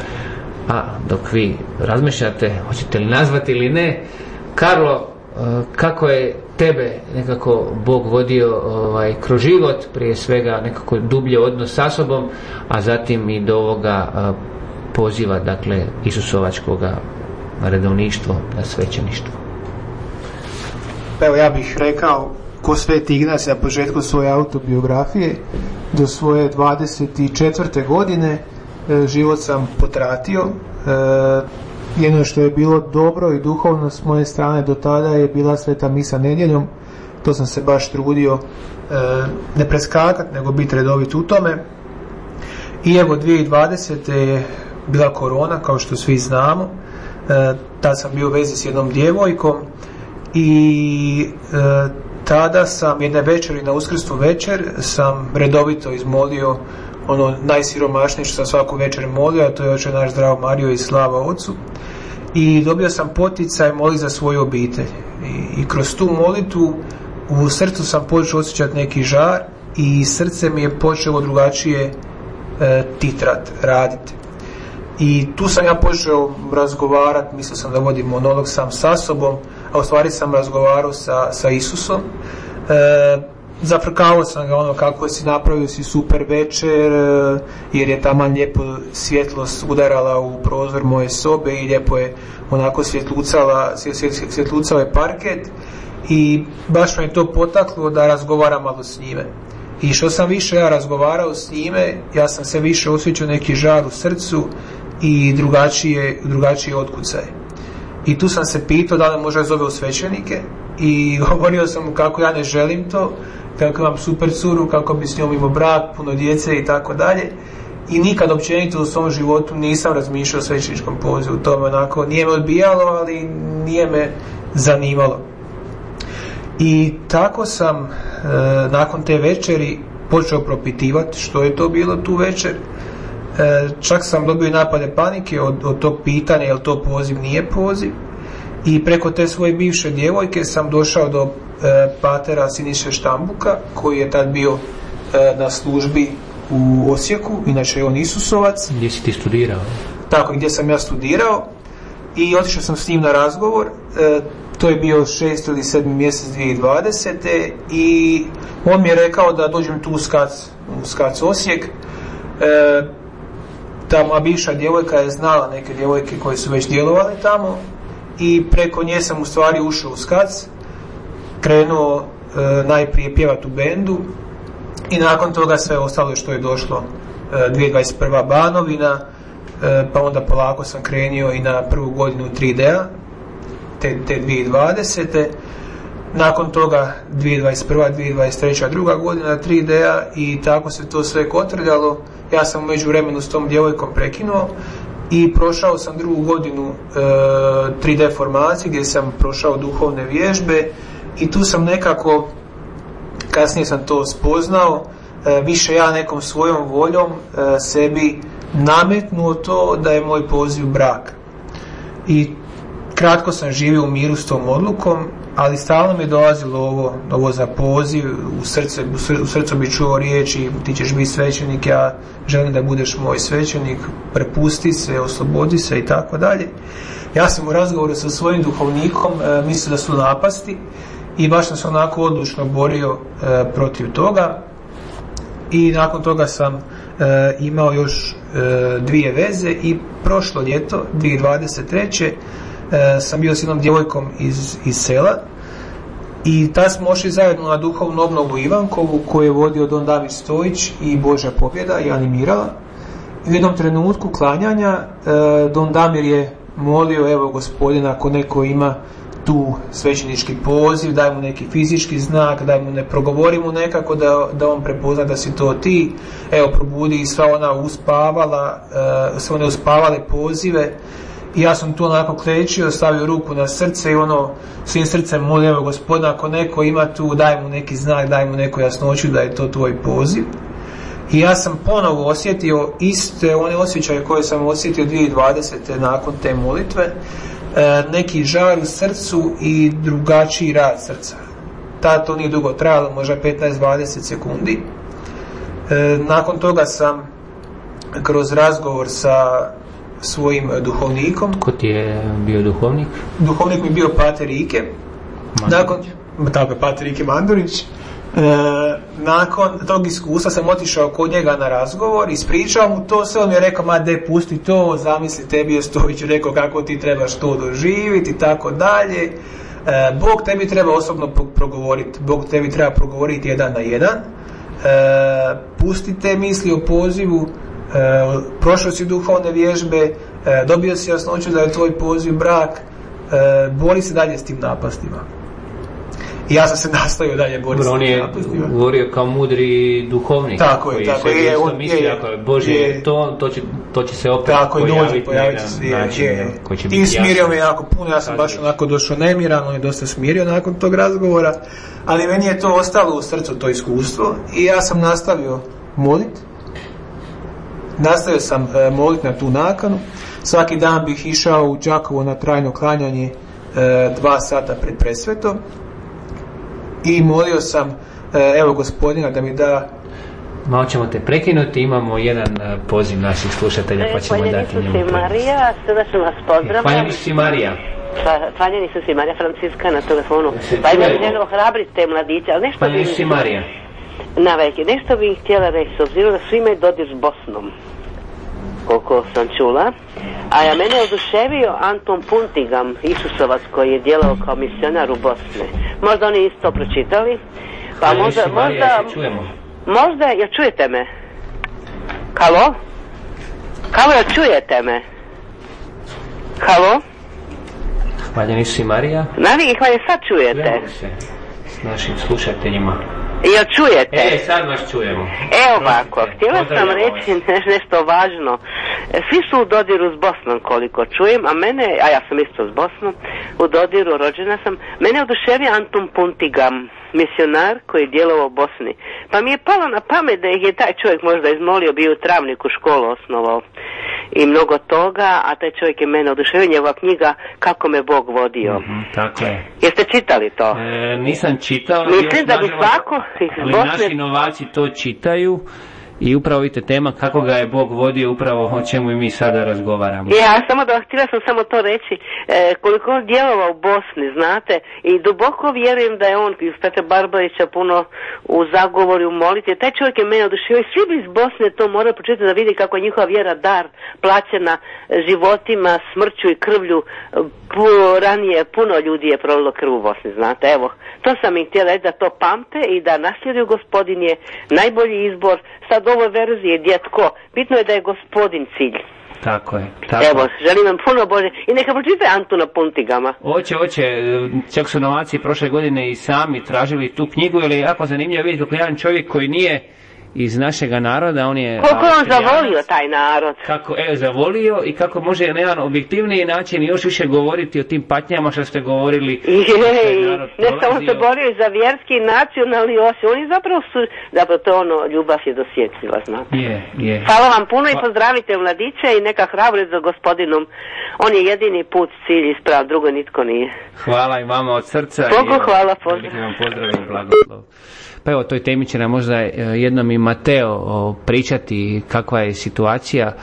A dok vi razmišljate hoćete li nazvati ili ne, Karlo, kako je tebe nekako Bog vodio ovaj, kroz život, prije svega nekako dublje odnos sa sobom, a zatim i do ovoga a, poziva, dakle Isusovačkoga redovništvo na svećeništvo? Evo, ja bih rekao, ko Sveti Ignac na početku svoje autobiografije, do svoje dvadeset četvrte godine e, život sam potratio. E, jedno što je bilo dobro i duhovno s moje strane do tada je bila sveta misa nedjeljom. To sam se baš trudio e, ne preskakat, nego biti redovit u tome. I evo dvije tisuće dvadesete je bila korona, kao što svi znamo. E, tad sam bio u vezi s jednom djevojkom i e, tada sam jedne večeri na uskrsnu večer sam redovito izmolio ono najsiromašnije što sam svaku večer molio, a to je Oče naš, Zdravo Marijo i slava Otcu, i dobio sam poticaj moliti za svoju obitelj i, i kroz tu molitvu u srcu sam počeo osjećati neki žar i srce mi je počelo drugačije e, titrat, raditi. I tu sam ja počeo razgovarati, mislio sam da vodim monolog sam sa sobom, a u stvari sam razgovarao sa, sa Isusom. E, zafrkavao sam ga ono kako si napravio si super večer, e, jer je taman lijepo svjetlost udarala u prozor moje sobe i lijepo je onako svjetlucala, svjetlucao je parket i baš me je to potaklo da razgovaram malo s njime. I što sam više ja razgovarao s njime, ja sam se više osjećao neki žar u srcu i drugačije, drugačije otkucaje. I tu sam se pitao da li može zove u svećenike i govorio sam mu kako ja ne želim to, kako imam super curu, kako bi s njom imao brak, puno djece i tako dalje. I nikad općenito u svom životu nisam razmišljao o svećeničkom pozivu. To me onako, nije me odbijalo, ali nije me zanimalo. I tako sam e, nakon te večeri počeo propitivati što je to bilo tu večer. E, čak sam dobio napade panike od, od tog pitanja je li to poziv, nije poziv. I preko te svoje bivše djevojke sam došao do e, patera Siniše Štambuka, koji je tad bio e, na službi u Osijeku, inače je on Isusovac. Gdje si ti studirao? Tako, gdje sam ja studirao i otišao sam s njim na razgovor. E, to je bio šesti ili sedmi mjesec dvije tisuće dvadesete i on mi je rekao da dođem tu u Skac, u Skac Osijek. E, ta moja bivša djevojka je znala neke djevojke koje su već djelovale tamo i preko nje sam u stvari ušao u Skac, krenuo e, najprije pjevati u bendu i nakon toga sve ostalo što je došlo, e, dvije tisuće dvadeset prva Banovina, e, pa onda polako sam krenio i na prvu godinu tri D-a te, te dvije tisuće dvadesete. Nakon toga dvije tisuće dvadeset prva dvije tisuće dvadeset treća druga godina tri D-a i tako se to sve kotrljalo. Ja sam u međuvremenu s tom djevojkom prekinuo i prošao sam drugu godinu e, tri D formacije gdje sam prošao duhovne vježbe i tu sam nekako, kasnije sam to spoznao, e, više ja nekom svojom voljom e, sebi nametnuo to da je moj poziv brak. I kratko sam živio u miru s tom odlukom, ali stalno mi je dolazilo ovo, ovo za poziv, u, srce, u, sr, u srcu bi čuo riječi, ti ćeš biti svećenik, ja želim da budeš moj svećenik, prepusti se, oslobodi se i tako dalje. Ja sam u razgovoru sa svojim duhovnikom e, mislio da su napasti i baš sam se onako odlučno borio e, protiv toga i nakon toga sam e, imao još e, dvije veze i prošlo ljeto dvije tisuće dvadeset treće E, sam bio s jednom djevojkom iz, iz sela i tad smo ošli zajedno na duhovnu obnovu Ivankovu koju je vodio Don Damir Stojić i Božja pobjeda i animirala. I u jednom trenutku klanjanja e, Don Damir je molio, evo Gospodina, ako neko ima tu svećenički poziv, daj mu neki fizički znak, daj mu ne progovori mu nekako da, da on prepozna da si to ti, evo probudi i sva ona uspavala, e, sve one uspavale pozive. I ja sam tu onako klečio, stavio ruku na srce i ono, svim srcem molio, evo Gospodina, ako neko ima tu, daj mu neki znak, daj mu neku jasnoću da je to tvoj poziv. I ja sam ponovo osjetio iste one osjećaje koje sam osjetio dvije tisuće dvadesete nakon te molitve, e, neki žar u srcu i drugačiji rad srca. Tad to nije dugo trajalo, možda petnaest do dvadeset sekundi. E, nakon toga sam kroz razgovor sa svojim duhovnikom. Ko ti je bio duhovnik? Duhovnik mi je bio pater Ike. Nakon, tako je, pater Ike Mandurić. E, nakon tog iskustva sam otišao kod njega na razgovor, ispričao mu to sve, on mi je rekao, ma de, pusti to, zamisli, tebi je Stojić rekao kako ti trebaš to doživjeti i tako dalje. E, Bog tebi treba osobno progovoriti, Bog tebi treba progovoriti jedan na jedan. E, pusti te misli o pozivu, E, prošao si duhovne vježbe, e, dobio si jasnoću da je tvoj poziv brak, e, bori se dalje s tim napastima. I ja sam se nastavio dalje boriti s tim napastima. On je govorio kao mudri duhovnik. Tako je, tako je. On misli, ako je Božje to, to će, to će se opet tako pojaviti. Tako je, dođe, pojaviti se. Je, je. I smirio me jako puno, ja sam baš onako došao nemiran, on je dosta smirio nakon tog razgovora, ali meni je to ostalo u srcu, to iskustvo, i ja sam nastavio moliti. Nastavio sam e, moliti na tu nakanu. Svaki dan bih išao u Đakovo na trajno klanjanje e, dva sata pred presvetom i molio sam e, evo Gospodina da mi da. Malo ćemo te prekinuti, imamo jedan uh, poziv naših slušatelja pa ćemo dati njemu. Hvala Marija, srdačno vas pozdravljam. Hvala si Marija. Hvala si Marija Franciska na telefonu. Pa ima želim ohrabriti te mladiće, ali nešto Hvala si Marija. Na veke, nešto bih htjela reći, s obzirom da svi imaju dodir s Bosnom, koliko sam čula, a ja mene je oduševio Anton Puntigam, Isusovac, koji je djelovao kao misionar u Bosne. Možda oni isto pročitali, pa Hvala možda, Marija, možda, možda, jel čujete me? Halo? Halo, jel čujete me? Halo? Hvala si Marija. Navi ih, hvala, sad čujete. Čujemo se s našim slušateljima. Jel čujete? E, sad vas čujemo. Evo ovako, htjela sam reći ne- nešto važno. E, Svi su u dodiru s Bosnom koliko čujem, a mene, a ja sam isto s Bosnom, u dodiru, rođena sam, mene oduševio Antun Puntigam, misionar koji je djelovao u Bosni. Pa mi je palo na pamet da ih je taj čovjek možda izmolio, bio u Travniku školu osnovao i mnogo toga, a taj čovjek je mene oduševio, njegova knjiga Kako me Bog vodio. Mhm, tako je. Jeste čitali to? E, nisam čitao. Mislim još, da bi nažalost, svako iz ali Bosne... naši novaci to čitaju i upravo vidite tema kako ga je Bog vodio, upravo o čemu i mi sada razgovaramo. Ja, samo da htjela sam samo to reći, e, koliko on djelovao u Bosni, znate, i duboko vjerujem da je on iz Petra Barbarića puno u zagovoru, u molitvi. Taj čovjek je mene oduševio i svi bi iz Bosne to morali početi da vidi kako je njihova vjera dar plaćena životima, smrću i krvlju. Pu, ranije puno ljudi je prolilo krv u Bosni, znate, evo, to sam im htjela reći da to pamte i da nasljeduju Gospodin je najbolji izbor. Sad ovoj verziji gdje tko, bitno je da je Gospodin cilj. Tako je. Tako. Evo, želim vam puno bolje. I neka pročitaj Antuna Puntigama. Oće, oće, čak su novaci prošle godine i sami tražili tu knjigu, jer je jako zanimljivo vidjeti kako jedan čovjek koji nije iz našega naroda, on je... Koliko on Austrijanac, zavolio taj narod. Kako je zavolio i kako može na jedan objektivniji način još više govoriti o tim patnjama što ste govorili. I, ne samo se borio za vjerski i nacionalni osjećaj. Oni zapravo su, zapravo to ono, ljubav je dosjetljiva, znate. Je, je. Hvala vam puno i pozdravite mladiće i neka hrabrost za Gospodinom. On je jedini put, cilj isprav, drugo nitko nije. Hvala i vama od srca. Bogu hvala, pozdrav. Veliki vam pozdrav i blagoslov. Pa evo, o toj temi će nam možda jednom i Mateo o, pričati kakva je situacija.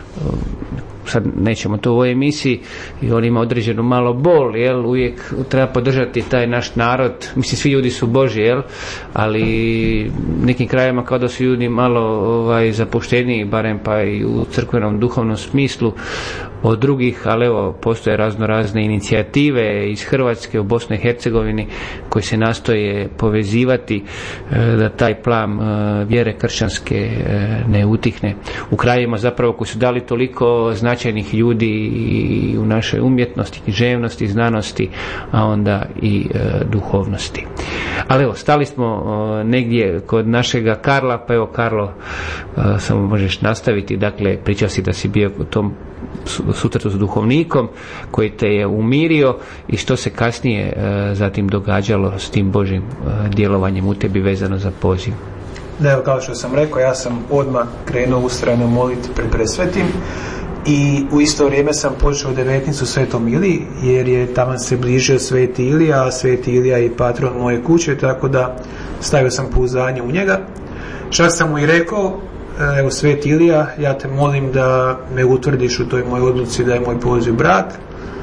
Sad nećemo to u ovoj emisiji i on ima određenu malo bol, jel, uvijek treba podržati taj naš narod, mislim svi ljudi su Božji, jel, ali nekim krajevima kao da su ljudi malo ovaj, zapušteniji, barem pa i u crkvenom duhovnom smislu od drugih, ali evo postoje razno razne inicijative iz Hrvatske u Bosni i Hercegovini koji se nastoje povezivati da taj plan vjere kršćanske ne utihne u krajevima zapravo koji su dali toliko značajnih ljudi i u našoj umjetnosti, književnosti, znanosti, a onda i e, duhovnosti. Ali evo, stali smo o, negdje kod našega Karla, pa evo Karlo, o, samo možeš nastaviti, dakle, pričao si da si bio u tom susretu s duhovnikom koji te je umirio i što se kasnije e, zatim događalo s tim Božjim e, djelovanjem u tebi vezano za poziv. Da, evo, kao što sam rekao, ja sam odmah krenuo ustrajno moliti pred presvetim i u isto vrijeme sam počeo devetnicu Svetom Iliji, jer je tamo se bližio Sveti Ilija, a Sveti Ilija je i patron moje kuće, tako da stavio sam pouzdanje u njega. Čak sam mu i rekao, evo Sveti Ilija, ja te molim da me utvrdiš u toj mojoj odluci da je moj poziv brak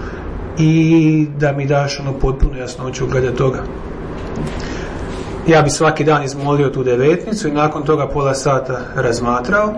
i da mi daš ono potpuno jasnoću glede toga. Ja bi svaki dan izmolio tu devetnicu i nakon toga pola sata razmatrao.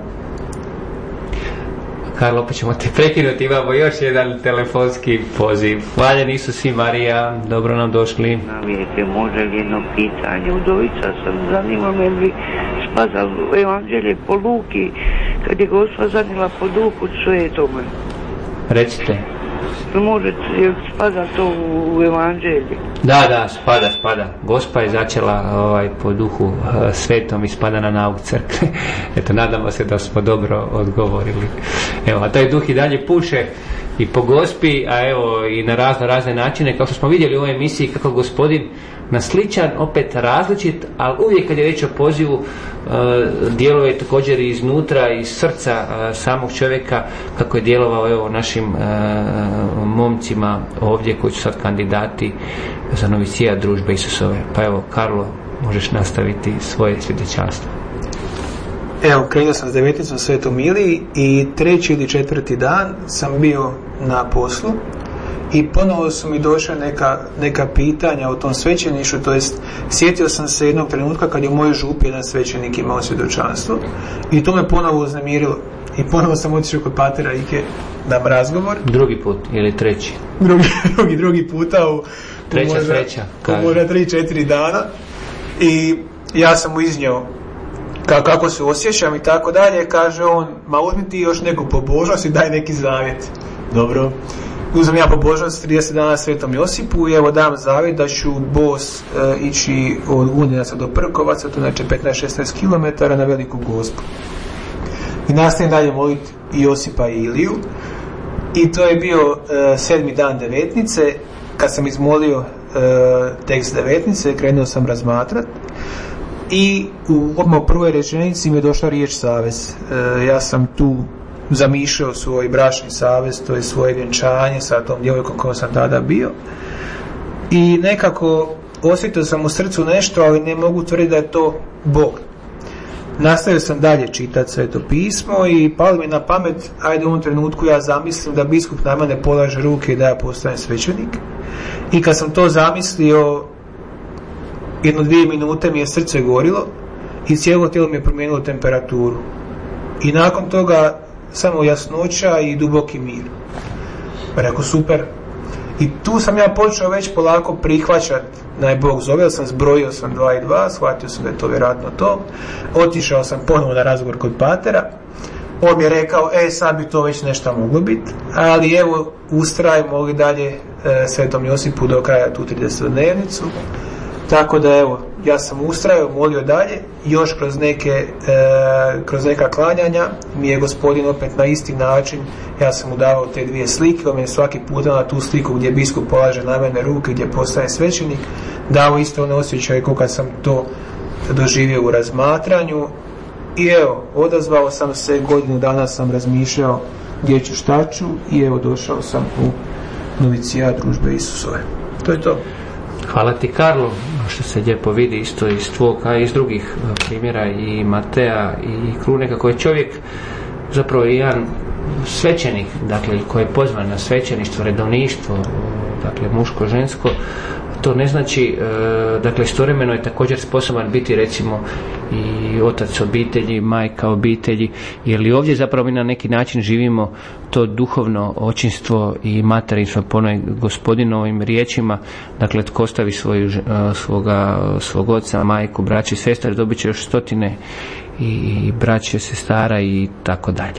Karlo, opet ćemo te prekinuti, imamo još jedan telefonski poziv. Hvaljen Isus i Marija, dobro nam došli. Vidite, može li jedno pitanje, udovica sam, zanima me li spada u evanđelje po Luki, kad je Gospa zanila po Duhu Svetome. Recite. Može, spada to u evanđelje? Da, da, spada, spada. Gospa je začela ovaj, po Duhu uh, Svetom i spada na nauk crkve. Eto, nadamo se da smo dobro odgovorili. Evo, a taj duh i dalje puše i po Gospi, a evo i na razno razne načine, kao što smo vidjeli u ovoj emisiji kako Gospodin na sličan, opet različit, ali uvijek kad je reč o pozivu uh, djeluje također i iznutra, iz srca uh, samog čovjeka, kako je djelovao evo našim uh, momcima ovdje koji su sad kandidati za novicija družbe Isusove. Pa evo, Karlo, možeš nastaviti svoje svjedočanstvo. Evo, krenuo sam s devetnicom Svetom Iliji i treći ili četvrti dan sam bio na poslu i ponovo su mi došle neka, neka pitanja o tom svećeništvu, to jest sjetio sam se jednog trenutka kad je u mojoj župi jedan svećenik imao svjedočanstvo i to me ponovo uznemirilo i ponovo sam otišao kod patera Ike na razgovor. Drugi put ili treći? Drugi, drugi, drugi puta u, treća u možda, sreća, u možda tri, četiri dana i ja sam mu iznio kako se osjećam i tako dalje. Kaže on, ma uzmi ti još neku pobožnost i daj neki zavjet. Dobro. uzmem ja pobožnost trideset dana Svetom Josipu i evo dam zavjet da ću bos e, ići od Gunjenaca do Prkovaca, to znači petnaest šesnaest kilometara na Veliku Gospu. I nastavim dalje moliti i Josipa i Iliju. I to je bio e, sedmi dan devetnice. Kad sam izmolio e, tekst devetnice, krenuo sam razmatrat i u odmah u prvoj rečenici mi je došla riječ savez. E, ja sam tu zamišljao svoj bračni savez, to je svoje vjenčanje sa tom djevojkom kojom sam tada bio. I nekako osjetio sam u srcu nešto, ali ne mogu tvrditi da je to Bog. Nastavio sam dalje čitati Sveto pismo i palo mi na pamet, ajde u ovom trenutku ja zamislim da biskup na mene polaže ruke i da ja postanem svećenik. I kad sam to zamislio, jedno dvije minute mi je srce gorilo i cijelo tijelo mi je promijenilo temperaturu. I nakon toga samo jasnoća i duboki mir. Rekao super. I tu sam ja počeo već polako prihvaćati da je Bog zove, sam zbrojio sam dva i dva, shvatio sam da je to vjerojatno to. Otišao sam ponovo na razgovor kod patera. On mi je rekao, e sad bi to već nešto moglo biti, ali evo ustraj, mogli dalje e, Svetom Josipu do kraja tu tridesetodnevnicu. Tako da evo, ja sam ustrajao, molio dalje, još kroz neke e, kroz neka klanjanja mi je Gospodin opet na isti način, ja sam mu davao te dvije slike, on mi je svaki put na tu sliku gdje biskup polaže na mene ruke, gdje postaje svećenik, dao isto one osjećaje kako sam to doživio u razmatranju. I evo, odazvao sam se, godinu dana sam razmišljao gdje ću, šta ću, i evo došao sam u novicijat Družbe Isusove. To je to. Hvala ti, Karlo, što se lijepo vidi isto iz tvog, a iz drugih primjera i Matea i Krune, kako je čovjek zapravo jedan svećenik, dakle, koji je pozvan na svećeništvo, redovništvo, dakle, muško-žensko. To ne znači, dakle, istovremeno je također sposoban biti, recimo, i otac obitelji, majka obitelji, jer i ovdje zapravo mi na neki način živimo to duhovno očinstvo i materinstvo po onoj Gospodinovim riječima. Dakle, tko ostavi svoju, svoga, svog oca, majku, braće i sestre, dobit će još stotine i braće, sestara i tako dalje.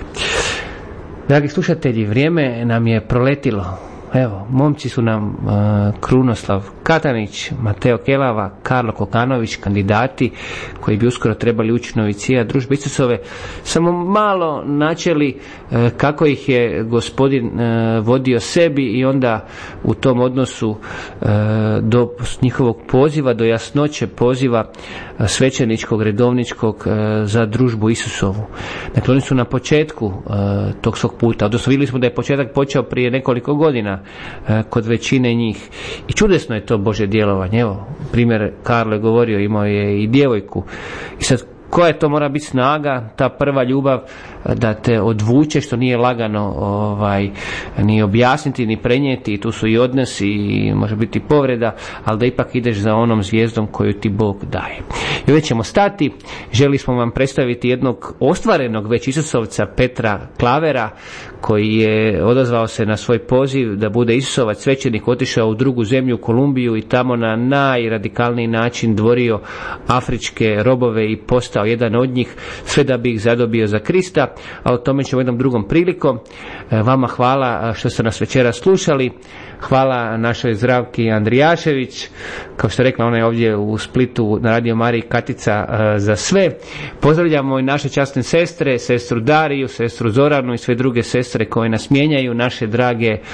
Dragi slušatelji, vrijeme nam je proletilo. Evo, momci su nam uh, Krunoslav Katanić, Mateo Kelava, Karlo Kokanović, kandidati koji bi uskoro trebali ući u novicijat Družbe Isusove, samo malo načeli uh, kako ih je Gospodin uh, vodio sebi i onda u tom odnosu uh, do njihovog poziva, do jasnoće poziva uh, svećeničkog, redovničkog uh, za Družbu Isusovu. Dakle, oni su na početku uh, tog svog puta, odnosno vidjeli smo da je početak počeo prije nekoliko godina kod većine njih. I čudesno je to Božje djelovanje. Evo, primjer, Karlo je govorio, imao je i djevojku. I sad, koja to mora biti snaga, ta prva ljubav da te odvuče, što nije lagano ovaj, ni objasniti, ni prenijeti, i tu su i odnosi i može biti povreda, ali da ipak ideš za onom zvijezdom koju ti Bog daje. I već ćemo stati. Želi smo vam predstaviti jednog ostvarenog već Isusovca, Petra Klavera, koji je odazvao se na svoj poziv da bude Isusovac svećenik, otišao u drugu zemlju, Kolumbiju, i tamo na najradikalniji način dvorio afričke robove i postao jedan od njih, sve da bi ih zadobio za Krista, a o tome ćemo jednom drugom prilikom. Vama hvala što ste nas večeras slušali. Hvala našoj Zdravki Andrijašević, kao što je rekla, ona je ovdje u Splitu na Radio Mariji Katica za sve. Pozdravljamo i naše časne sestre, sestru Dariju, sestru Zoranu i sve druge sestre koje nas mijenjaju, naše drage e,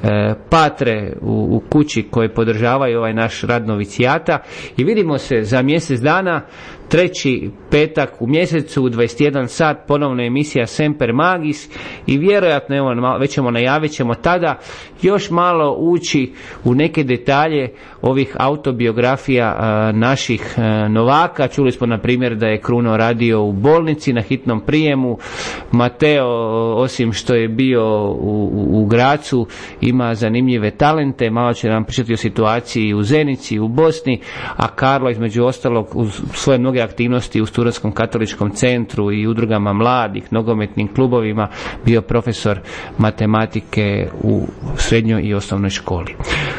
patre u, u kući koje podržavaju ovaj naš rad novicijata, i vidimo se za mjesec dana, treći petak u mjesecu u dvadeset jedan sat, ponovno emisija Semper Magis, i vjerojatno, evo, već ćemo najavit ćemo tada još malo ući u neke detalje ovih autobiografija a, naših a, novaka. Čuli smo na primjer da je Kruno radio u bolnici na hitnom prijemu. Mateo, osim što je bio u, u, u Gracu, ima zanimljive talente, malo će nam pričati o situaciji u Zenici, u Bosni, a Karlo između ostalog uz svoje mnoge aktivnosti u Studentskom katoličkom centru i udrugama mladih, nogometnim klubovima, bio profesor matematike u srednjoj i osnovnoj školi.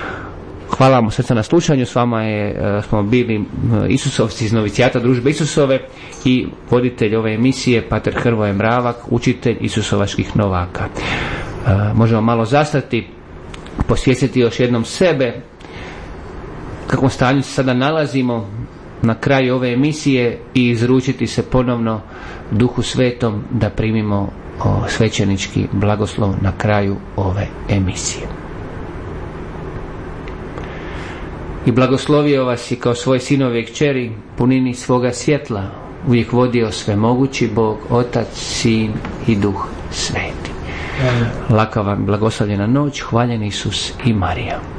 Hvala vam srca na slušanju. S vama je, smo bili Isusovci iz novicijata Družbe Isusove i voditelj ove emisije pater Hrvoje Mravak, učitelj Isusovačkih novaka. Možemo malo zastati posvijestiti još jednom sebe, u kakvom stanju se sada nalazimo na kraju ove emisije i izručiti se ponovno Duhu Svetom da primimo o, svećenički blagoslov na kraju ove emisije. I blagoslovio vas i kao svoje sinove i kćeri punini svoga svjetla uvijek vodio svemogući Bog, Otac, Sin i Duh Sveti. Laka vam blagoslovljena noć, hvaljen Isus i Marija.